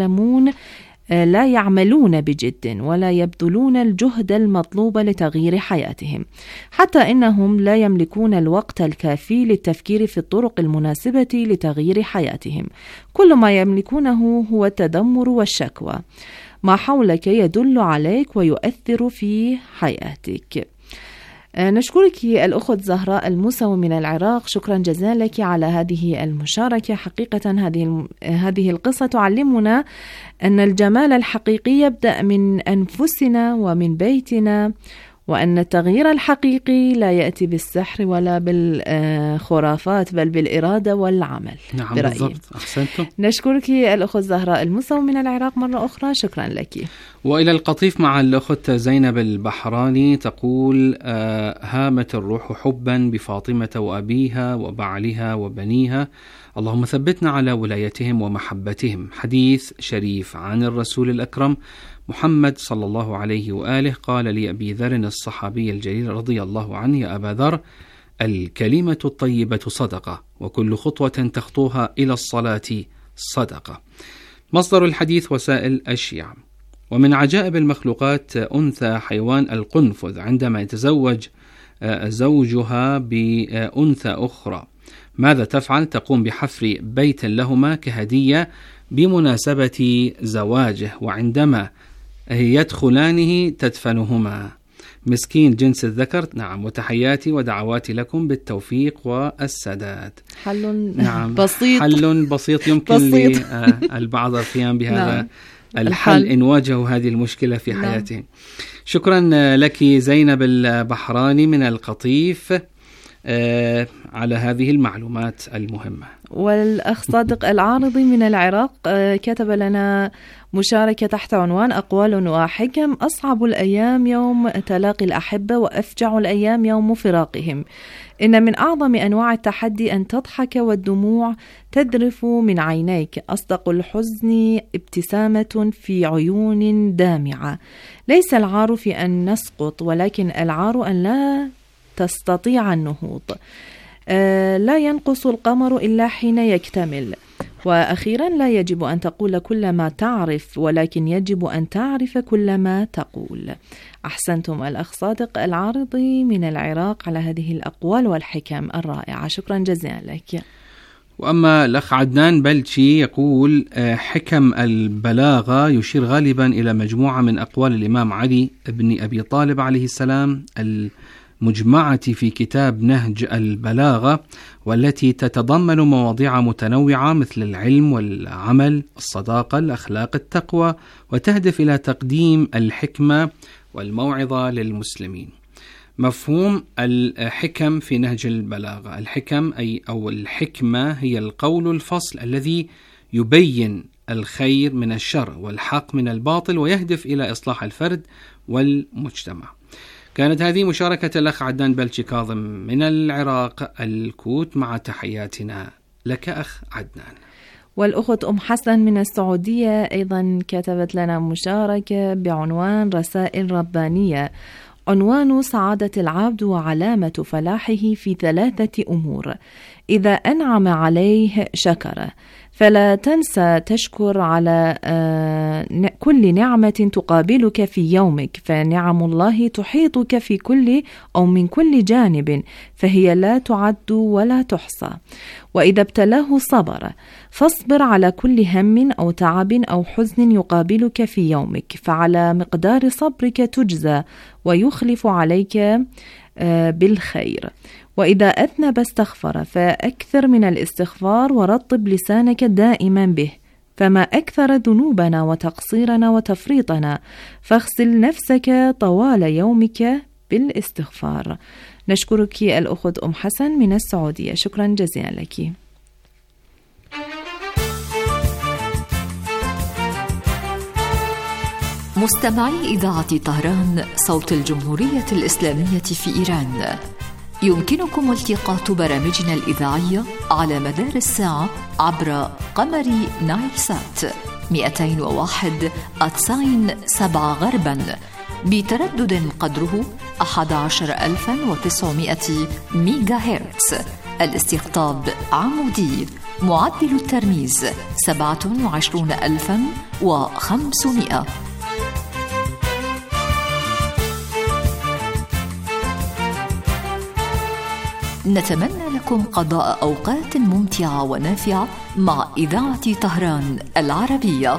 لا يعملون بجد ولا يبذلون الجهد المطلوب لتغيير حياتهم، حتى إنهم لا يملكون الوقت الكافي للتفكير في الطرق المناسبة لتغيير حياتهم. كل ما يملكونه هو التذمر والشكوى. ما حولك يدل عليك ويؤثر في حياتك. نشكرك الأخت زهراء الموسوي من العراق، شكرا جزيلا لك على هذه المشاركة. حقيقة هذه القصة تعلمنا أن الجمال الحقيقي يبدأ من أنفسنا ومن بيتنا، وأن التغيير الحقيقي لا يأتي بالسحر ولا بالخرافات بل بالإرادة والعمل. نعم بالضبط، أحسنتم. نشكرك الأخت زهراء الموسوي من العراق مرة أخرى، شكرا لك. وإلى القطيف مع الأخت زينب البحراني تقول: هامت الروح حبا بفاطمة وأبيها وبعلها وبنيها، اللهم ثبتنا على ولايتهم ومحبتهم. حديث شريف عن الرسول الأكرم محمد صلى الله عليه وآله قال لأبي ذر الصحابي الجليل رضي الله عنه: يا أبا ذر، الكلمة الطيبة صدقة، وكل خطوة تخطوها إلى الصلاة صدقة. مصدر الحديث وسائل الشيعة. ومن عجائب المخلوقات أنثى حيوان القنفذ، عندما يتزوج زوجها بأنثى أخرى ماذا تفعل؟ تقوم بحفر بيت لهما كهدية بمناسبة زواجه، وعندما يدخلانه تدفنهما. مسكين جنس الذكر. نعم، وتحياتي ودعواتي لكم بالتوفيق والسداد. حل نعم بسيط، حل بسيط يمكن للبعض القيام بهذا نعم. الحل إن واجهوا هذه المشكلة في حياتهم. نعم. شكرا لك زينب البحراني من القطيف على هذه المعلومات المهمة. والأخ صادق العارضي من العراق كتب لنا مشاركة تحت عنوان: أقوال وحكم. أصعب الأيام يوم تلاقي الأحبة، وأفجع الأيام يوم فراقهم. إن من أعظم أنواع التحدي أن تضحك والدموع تذرف من عينيك. أصدق الحزن ابتسامة في عيون دامعة. ليس العار في أن نسقط، ولكن العار أن لا تستطيع النهوض. لا ينقص القمر إلا حين يكتمل. وأخيرا، لا يجب أن تقول كل ما تعرف، ولكن يجب أن تعرف كل ما تقول. أحسنتم الأخ صادق العارضي من العراق على هذه الأقوال والحكم الرائعة، شكرا جزيلا لك. وأما الأخ عدنان بلشي يقول: حكم البلاغة يشير غالبا إلى مجموعة من أقوال الإمام علي بن أبي طالب عليه السلام المجمعة في كتاب نهج البلاغة، والتي تتضمن مواضيع متنوعة مثل العلم والعمل، الصداقة، الأخلاق، التقوى، وتهدف إلى تقديم الحكمة والموعظة للمسلمين. مفهوم الحكم في نهج البلاغة: الحكم أو الحكمة هي القول الفصل الذي يبين الخير من الشر والحق من الباطل ويهدف إلى إصلاح الفرد والمجتمع. كانت هذه مشاركة الأخ عدنان بلشي كاظم من العراق الكوت، مع تحياتنا لك أخ عدنان. والأخت أم حسن من السعودية أيضا كتبت لنا مشاركة بعنوان رسائل ربانية. عنوان: سعادة العبد وعلامة فلاحه في 3 أمور: إذا أنعم عليه شكر، فلا تنسى تشكر على كل نعمة تقابلك في يومك، فنعم الله تحيطك في كل أو من كل جانب، فهي لا تعد ولا تحصى. وإذا ابتلاه صبر، فاصبر على كل هم أو تعب أو حزن يقابلك في يومك، فعلى مقدار صبرك تجزى ويخلف عليك بالخير. وإذا أذنب استغفر، فأكثر من الاستغفار ورطب لسانك دائما به، فما أكثر ذنوبنا وتقصيرنا وتفريطنا، فاغسل نفسك طوال يومك بالاستغفار. نشكرك الأخت أم حسن من السعودية، شكرا جزيلا لك. مستمعي إذاعة طهران صوت الجمهورية الإسلامية في إيران، يمكنكم التقاط برامجنا الإذاعية على مدار الساعة عبر قمر نايل سات 201.7 غربا بتردد قدره 11900 ميجا هرتز. الاستقطاب عمودي، معدل الترميز 27500. نتمنى لكم قضاء أوقات ممتعة ونافعة مع إذاعة طهران العربية.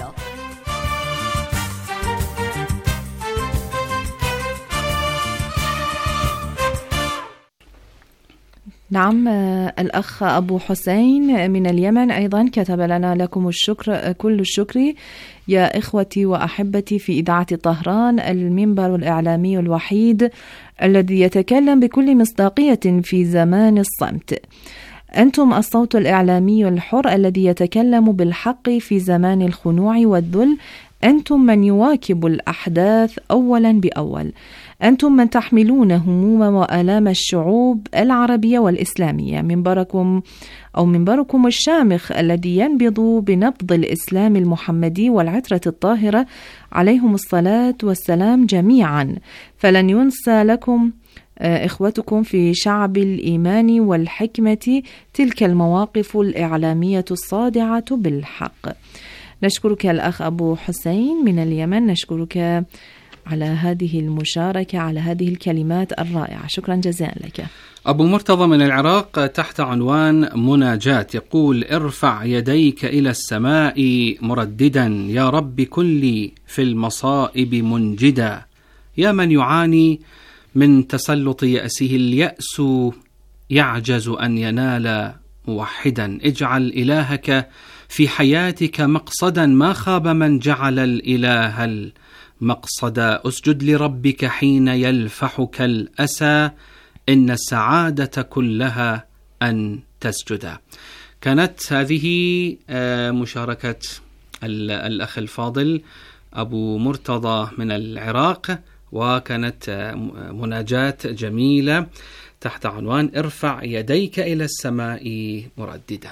نعم، الأخ أبو حسين من اليمن أيضا كتب لنا: لكم الشكر، كل الشكر يا إخوتي وأحبتي في إذاعة طهران، المنبر الإعلامي الوحيد الذي يتكلم بكل مصداقية في زمان الصمت. أنتم الصوت الإعلامي الحر الذي يتكلم بالحق في زمان الخنوع والذل. أنتم من يواكب الأحداث أولا بأول. أنتم من تحملون هموم وآلام الشعوب العربية والإسلامية. منبركم الشامخ الذي ينبض بنبض الإسلام المحمدي والعترة الطاهرة عليهم الصلاة والسلام جميعا. فلن ينسى لكم إخوتكم في شعب الإيمان والحكمة تلك المواقف الإعلامية الصادعة بالحق. نشكرك الأخ أبو حسين من اليمن، نشكرك على هذه المشاركة، على هذه الكلمات الرائعة، شكرا جزيلا لك. أبو مرتضى من العراق تحت عنوان مناجاة يقول: ارفع يديك إلى السماء مرددا يا رب كن لي في المصائب منجدا، يا من يعاني من تسلط يأسه اليأس يعجز أن ينال موحدا، اجعل إلهك في حياتك مقصدا، ما خاب من جعل الإله المقصدا، أسجد لربك حين يلفحك الأسى، إن السعادة كلها أن تسجد. كانت هذه مشاركة الأخ الفاضل أبو مرتضى من العراق، وكانت مناجاة جميلة تحت عنوان ارفع يديك إلى السماء مرددا.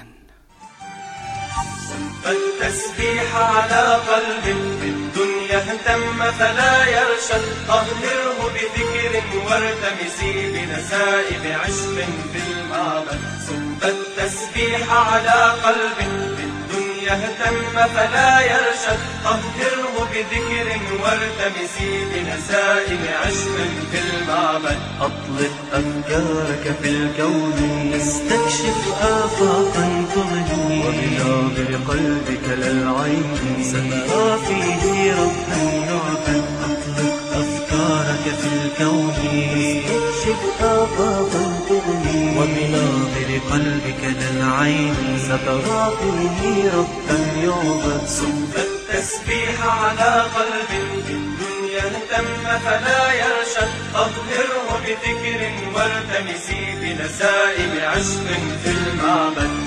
فالتسبيح على قلب بالدنيا اهتم فلا يرشد، طهره بذكر وارتمسي بنسائب عشق في المعبد. صب التسبيح على قلب بالدنيا اهتم فلا يرشد، طهره بذكر وارتمسي بنسائب عشق في المعبد. أطلق أفكارك في الكون استكشف آفاقا تغني، وبناظر قلبك للعين سترى فيه ربا يعبد. أطلق أفكارك في الكون استكشف شئت آفاقا تغني وبناظر قلبك للعين سترى فيه ربا يعبد صب التسبيح على قلب الدنيا اهتم فلا يرشد طهره بذكر والتمسي بنسائم عشق في المعبد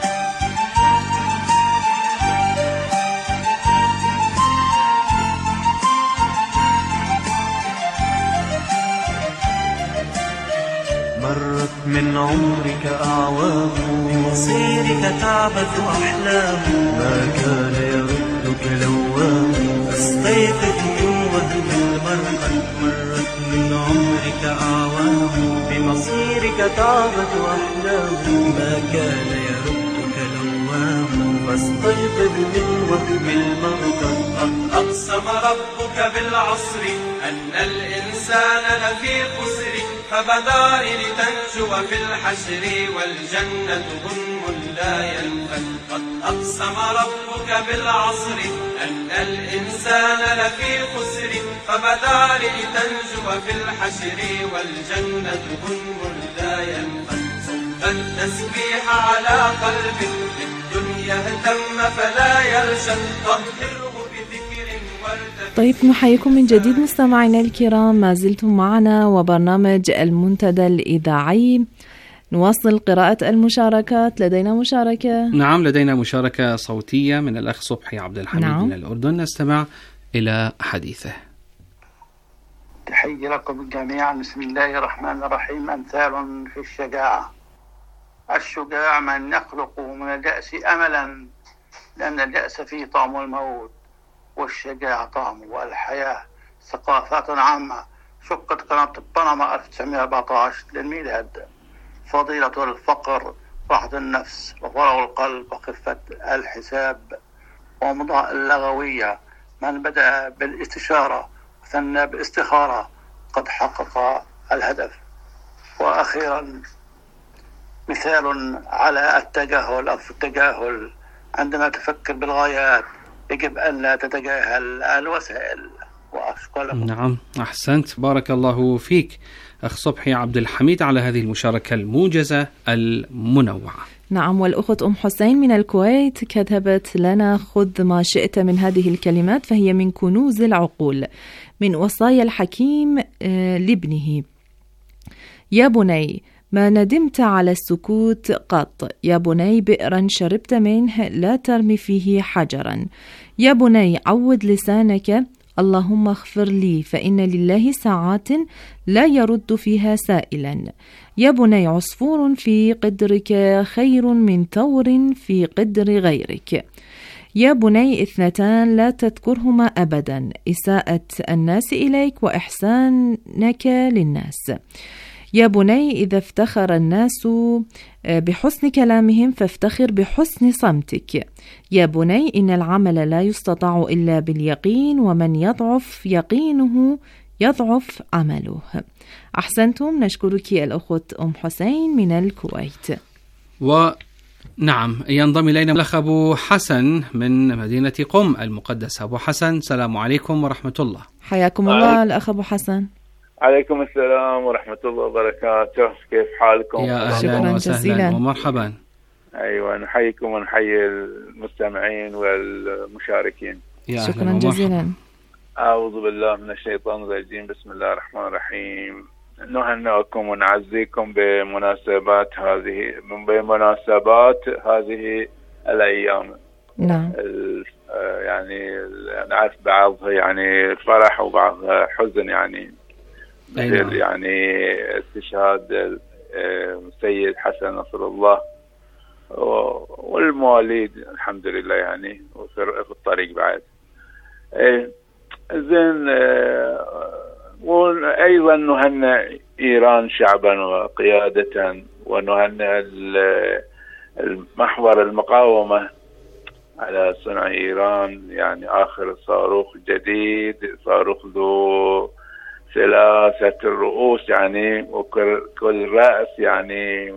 مرت من عمرك أعوام بمصيرك تعبث أحلام ما كان يردك لوام فاستيقظ من وهم المرقد مرت من عمرك أعوام بمصيرك تعبث أحلام ما كان يردك لوام فاستيقظ من وهم المرقد قد أقسم ربك بالعصر أن الإنسان لفي خسر فبدار لتنجو في الحشر والجنة غنم لا ينفد قد أقسم ربك بالعصر أن الإنسان لفي خسر فبدار لتنجو في الحشر والجنة غنم لا ينفد صب التسبيح على قلب الدنيا اهتم فلا يرشد طهره بذكر طيب نحييكم من جديد مستمعينا الكرام، ما زلتم معنا وبرنامج المنتدى الإذاعي. نواصل قراءة المشاركات. لدينا مشاركة. نعم لدينا مشاركة صوتية من الأخ صبحي عبد الحميد من الأردن، نستمع إلى حديثه. تحية لكم جميعا. بسم الله الرحمن الرحيم. أمثال في الشجاعة. الشجاع من يخلق من اليأس أملا، لأن اليأس فيه طعم الموت والشجاعة طعمه والحياة. ثقافات عامة. شقت قناة بنما 1914 للميلاد. فضيلة الفقر، راحة النفس وفراغ القلب وخفة الحساب. ومضاء اللغوية. من بدأ بالاستشارة وثنى بالاستخارة قد حقق الهدف. وأخيرا مثال على التجاهل أو التجاهل. عندما تفكر بالغايات يجب أن لا تتجاهل الوسائل. وأشكر لكم. نعم أحسنت، بارك الله فيك أخ صبحي عبد الحميد على هذه المشاركة الموجزة المنوعة. نعم، والأخت أم حسين من الكويت كتبت لنا: خذ ما شئت من هذه الكلمات فهي من كنوز العقول، من وصايا الحكيم لابنه. يا بني ما ندمت على السكوت قط، يا بني بئرا شربت منه لا ترمي فيه حجرا، يا بني عود لسانك اللهم اغفر لي فإن لله ساعات لا يرد فيها سائلا، يا بني عصفور في قدرك خير من ثور في قدر غيرك، يا بني اثنتان لا تذكرهما أبدا، إساءة الناس إليك وإحسانك للناس، يا بني إذا افتخر الناس بحسن كلامهم فافتخر بحسن صمتك، يا بني إن العمل لا يستطاع إلا باليقين ومن يضعف يقينه يضعف عمله. أحسنتم، نشكرك الأخت أم حسين من الكويت. ونعم ينضم إلينا الأخ أبو حسن من مدينة قم المقدسة. أبو حسن السلام عليكم ورحمة الله. حياكم الله الأخ أبو حسن. عليكم السلام ورحمة الله وبركاته، كيف حالكم؟ يا أهلا وسهلا ومرحبا. أيوة نحييكم ونحيي المستمعين والمشاركين. شكرا جزيلا. أعوذ بالله من الشيطان الرجيم. بسم الله الرحمن الرحيم. نهنئكم ونعزيكم بمناسبات هذه الأيام. نعم. يعني نعرف بعضها يعني فرح وبعضها حزن، يعني مثل يعني استشهاد السيد حسن نصر الله والمواليد الحمد لله يعني، وفي الطريق بعد. زين، وأيضا نهنئ إيران شعبا وقيادة، ونهنئ المحور المقاومة على صنع إيران، يعني آخر صاروخ جديد، صاروخ ذو 3 رؤوس يعني، وكل رأس يعني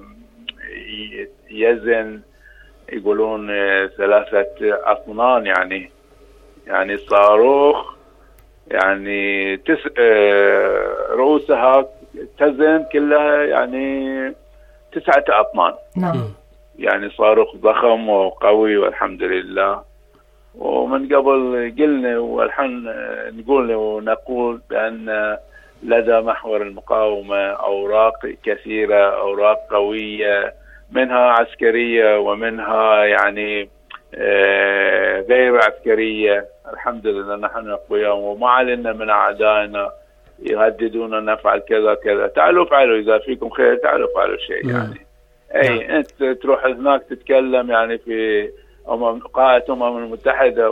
يزن يقولون 3 أطنان يعني صاروخ يعني رؤوسها تزن كلها يعني 9 أطنان. نعم. يعني صاروخ ضخم وقوي والحمد لله. ومن قبل قلنا والحين نقول ونقول بأن لدى محور المقاومة أوراق كثيرة، أوراق قوية، منها عسكرية ومنها يعني غير عسكرية. الحمد لله نحن أقوياء وما علينا من أعدائنا يهددون نفعل كذا كذا. تعالوا فعلوا إذا فيكم خير، تعالوا فعلوا شيء يعني. أي أنت تروح هناك تتكلم يعني في قاعة المتحدة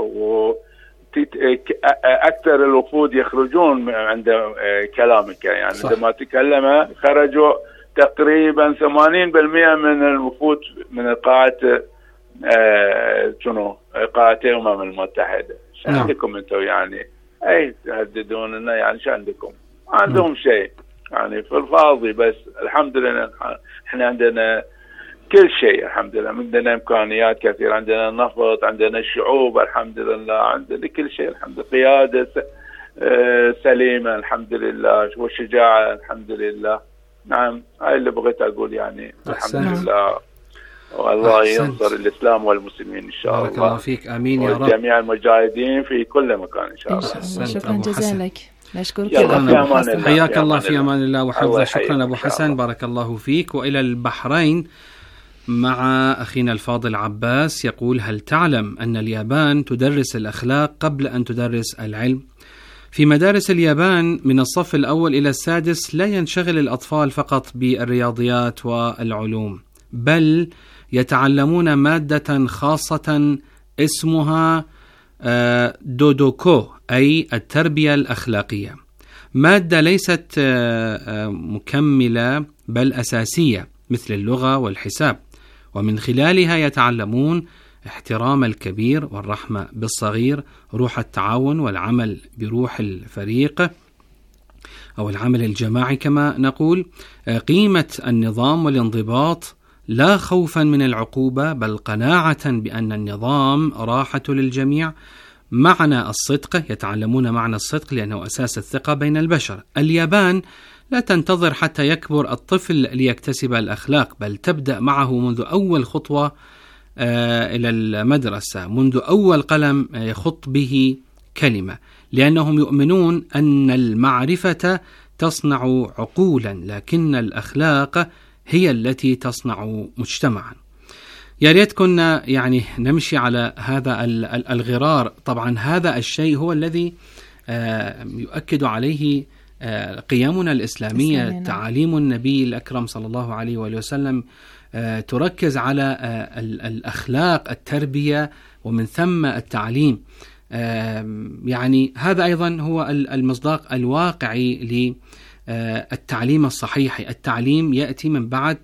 أكثر الوفود يخرجون عند كلامك يعني. عندما تكلم خرجوا تقريبا 80% من الوفود من قاعة قاعة المتحدة. شو عندكم انتم يعني؟ اي تهددوننا يعني؟ شو عندكم؟ ما عندهم شيء يعني، في الفاضي. بس الحمد لله احنا عندنا كل شيء الحمد لله، عندنا امكانيات كثيره، عندنا نفط، عندنا الشعوب الحمد لله، عندنا كل شيء الحمد لله، قياده سليمه الحمد لله، والشجاعه الحمد لله. نعم هاي اللي بغيت اقول يعني. الحمد لله، والله ينصر الإسلام والمسلمين إن شاء الله. بارك الله فيك، آمين يا رب. وجميع المجاهدين في كل مكان إن شاء الله. شكرا جزيلا لك، نشكرك. حياك الله في أمان الله وحفظه. شكرا أبو حسن، بارك الله فيك. وإلى البحرين مع أخينا الفاضل عباس، يقول: هل تعلم أن اليابان تدرس الأخلاق قبل أن تدرس العلم؟ في مدارس اليابان من الصف الأول إلى السادس لا ينشغل الأطفال فقط بالرياضيات والعلوم، بل يتعلمون مادة خاصة اسمها دودوكو، أي التربية الأخلاقية. مادة ليست مكملة بل أساسية مثل اللغة والحساب، ومن خلالها يتعلمون احترام الكبير والرحمة بالصغير، روح التعاون والعمل بروح الفريق أو العمل الجماعي كما نقول، قيمة النظام والانضباط، لا خوفا من العقوبة بل قناعة بأن النظام راحة للجميع. معنى الصدق، يتعلمون معنى الصدق لأنه أساس الثقة بين البشر. اليابان لا تنتظر حتى يكبر الطفل ليكتسب الأخلاق، بل تبدأ معه منذ أول خطوة إلى المدرسة، منذ أول قلم يخط به كلمة، لأنهم يؤمنون أن المعرفة تصنع عقولا، لكن الأخلاق هي التي تصنع مجتمعا. يا ريت كنا يعني نمشي على هذا الغرار. طبعا هذا الشيء هو الذي يؤكد عليه قيمنا الإسلامية. تعاليم النبي الأكرم صلى الله عليه وآله وسلم تركز على الأخلاق، التربية، ومن ثم التعليم. يعني هذا أيضا هو المصداق الواقعي للتعليم الصحيح. التعليم يأتي من بعد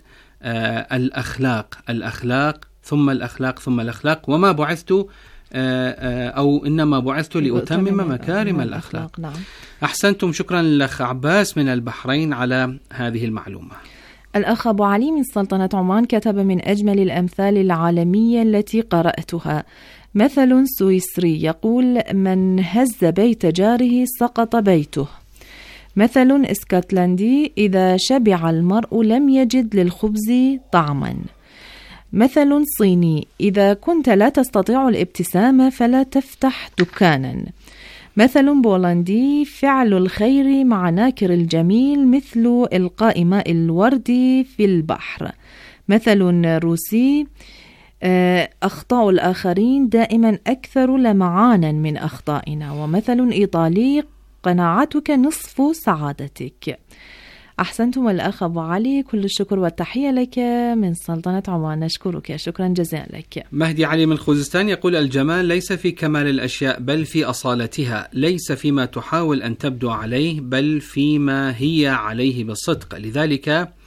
الأخلاق ثم الأخلاق ثم الأخلاق. وما بعثت أو إنما بعثت لأتمم مكارم الأخلاق. نعم. أحسنتم، شكرا لأخ عباس من البحرين على هذه المعلومة. الأخ أبو علي من سلطنة عمان كتب: من أجمل الأمثال العالمية التي قرأتها مثل سويسري يقول: من هز بيت جاره سقط بيته. مثل اسكتلندي: إذا شبع المرء لم يجد للخبز طعما. مثل صيني: إذا كنت لا تستطيع الابتسامة فلا تفتح دكانا. مثل بولندي: فعل الخير مع ناكر الجميل مثل إلقاء ماء الورد في البحر. مثل روسي: أخطاء الآخرين دائما أكثر لمعانا من أخطائنا. ومثل إيطالي: قناعتك نصف سعادتك. أحسنتم الأخ أبو علي، كل الشكر والتحية لك من سلطنة عمان. نشكرك، شكرا جزيلا لك. مهدي علي من خوزستان يقول: الجمال ليس في كمال الأشياء بل في أصالتها، ليس فيما تحاول أن تبدو عليه بل فيما هي عليه بالصدق. لذلك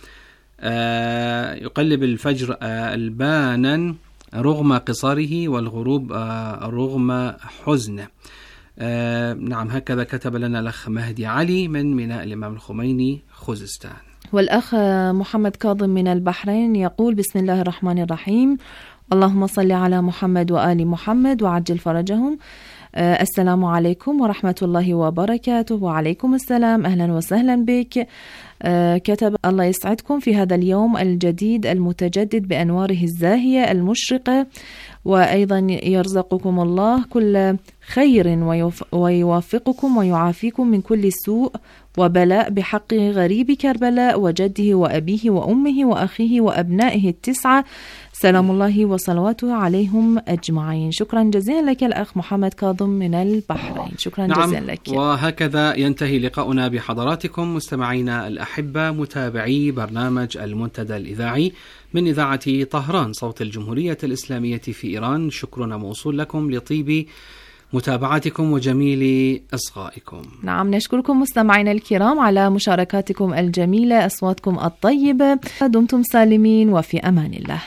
يقلب الفجر البانا رغم قصره والغروب رغم حزنه. نعم، هكذا كتب لنا الأخ مهدي علي من ميناء الإمام الخميني خوزستان. والأخ محمد كاظم من البحرين يقول: بسم الله الرحمن الرحيم، اللهم صل على محمد وآل محمد وعجل فرجهم. السلام عليكم ورحمة الله وبركاته. وعليكم السلام، أهلا وسهلا بك. كتب: الله يسعدكم في هذا اليوم الجديد المتجدد بأنواره الزاهية المشرقة، وأيضا يرزقكم الله كل خير ويوفقكم ويعافيكم من كل سوء وبلاء بحق غريب كربلاء وجده وأبيه وأمه وأخيه وأبنائه 9، سلام الله وصلواته عليهم أجمعين. شكرا جزيلا لك الأخ محمد كاظم من البحرين، شكرا جزيلا لك. وهكذا ينتهي لقاؤنا بحضراتكم مستمعينا الأحبة، متابعي برنامج المنتدى الإذاعي من إذاعة طهران صوت الجمهورية الإسلامية في إيران. شكرنا موصول لكم لطيب متابعتكم وجميل إصغائكم. نعم، نشكركم مستمعينا الكرام على مشاركاتكم الجميلة، أصواتكم الطيبة. دمتم سالمين وفي أمان الله.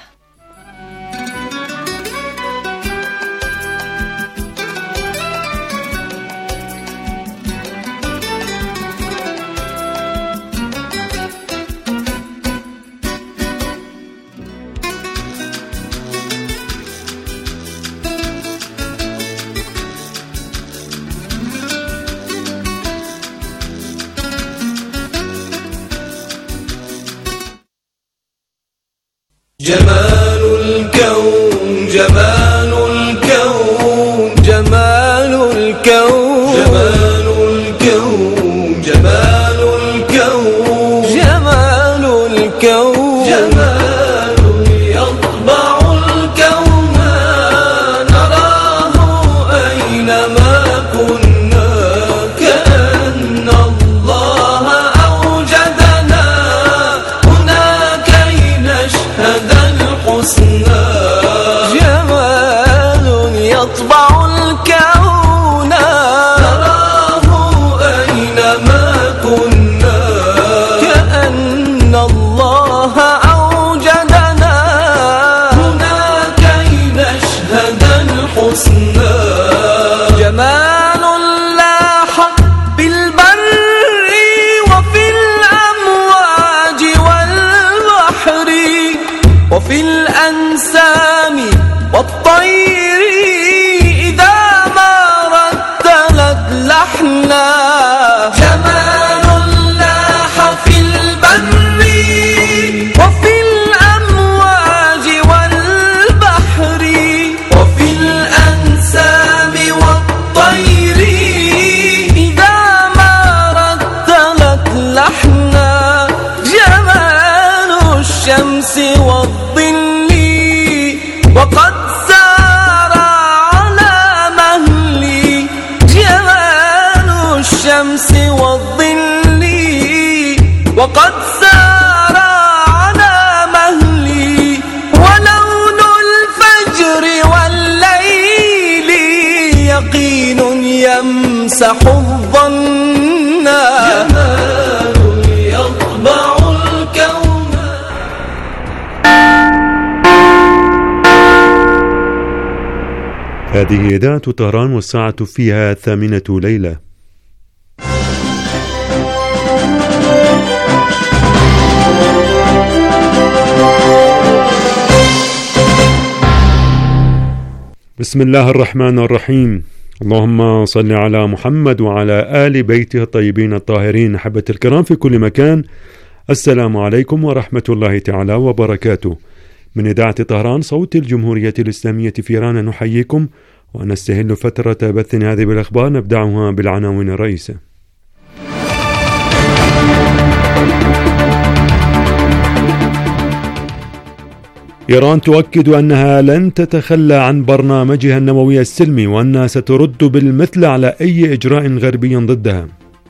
جمال الكون جمال الكون جمال الكون جمال الكون جمال الكون جمال الكون جمال يطبع الكون نراه أينما كنا، كأن الله أوجدنا هنا كي نشهد الحسنى. جمال يطبع الكون نراه أينما كنا، كأن الله أوجدنا هنا كي نشهد الحسنى. جمال لاح بالبر وفي الأمواج والبحر وفي الأنسام والطير إذا ما رتلت لحنا. جمال لاح في البر وفي الأمواج والبحر وفي الأنسام والطير إذا ما رتلت لحنا. جمال الشمس والظل وقد سار على مهلي. جمال الشمس والظل وقد سار على مهلي. ولون الفجر والليل يقين يمسح الظن. جمال يطبع الكون. هذه إذاعة طهران والساعة فيها 8 ليلة. بسم الله الرحمن الرحيم. اللهم صل على محمد وعلى آل بيته الطيبين الطاهرين. أحبة الكرام في كل مكان، السلام عليكم ورحمة الله تعالى وبركاته. من إذاعة طهران صوت الجمهورية الإسلامية في إيران نحييكم ونستهل فترة بثنا هذه بالأخبار، نبدأها بالعناوين الرئيسة. إيران تؤكد أنها لن تتخلى عن برنامجها النووي السلمي وأنها سترد بالمثل على أي إجراء غربي ضدها.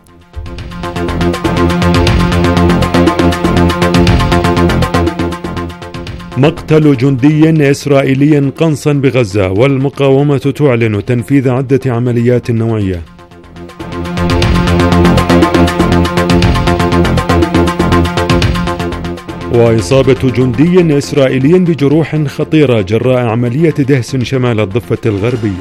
مقتل جندي إسرائيلي قنصا بغزة، والمقاومة تعلن تنفيذ عدة عمليات نوعية. وإصابة جندي إسرائيلي بجروح خطيرة جراء عملية دهس شمال الضفة الغربية.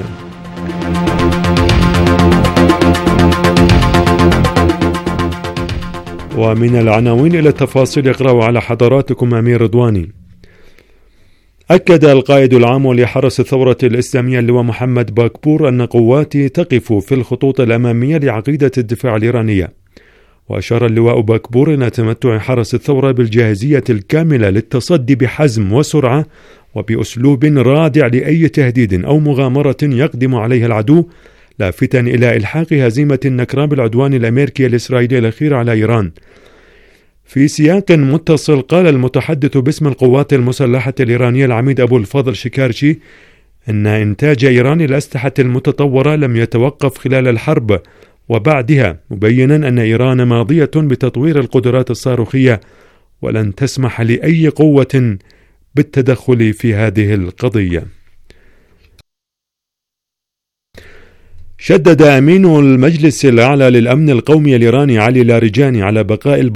ومن العناوين إلى التفاصيل يقرأ على حضراتكم أمير رضواني. أكد القائد العام لحرس الثورة الإسلامية اللواء محمد باكبور أن قواتي تقف في الخطوط الأمامية لعقيدة الدفاع الإيرانية. وأشار اللواء باكبور إلى تمتع حرس الثورة بالجاهزية الكاملة للتصدي بحزم وسرعة وبأسلوب رادع لأي تهديد أو مغامرة يقدم عليها العدو، لافتا إلى إلحاق هزيمة نكراء بالعدوان الأمريكي الإسرائيلي الأخير على إيران. في سياق متصل، قال المتحدث باسم القوات المسلحة الإيرانية العميد أبو الفضل شكارشي أن إنتاج إيران الأسلحة المتطورة لم يتوقف خلال الحرب وبعدها، مبينا أن إيران ماضية بتطوير القدرات الصاروخية ولن تسمح لأي قوة بالتدخل في هذه القضية. شدد أمين المجلس الأعلى للأمن القومي الإيراني علي لاریجانی على بقاء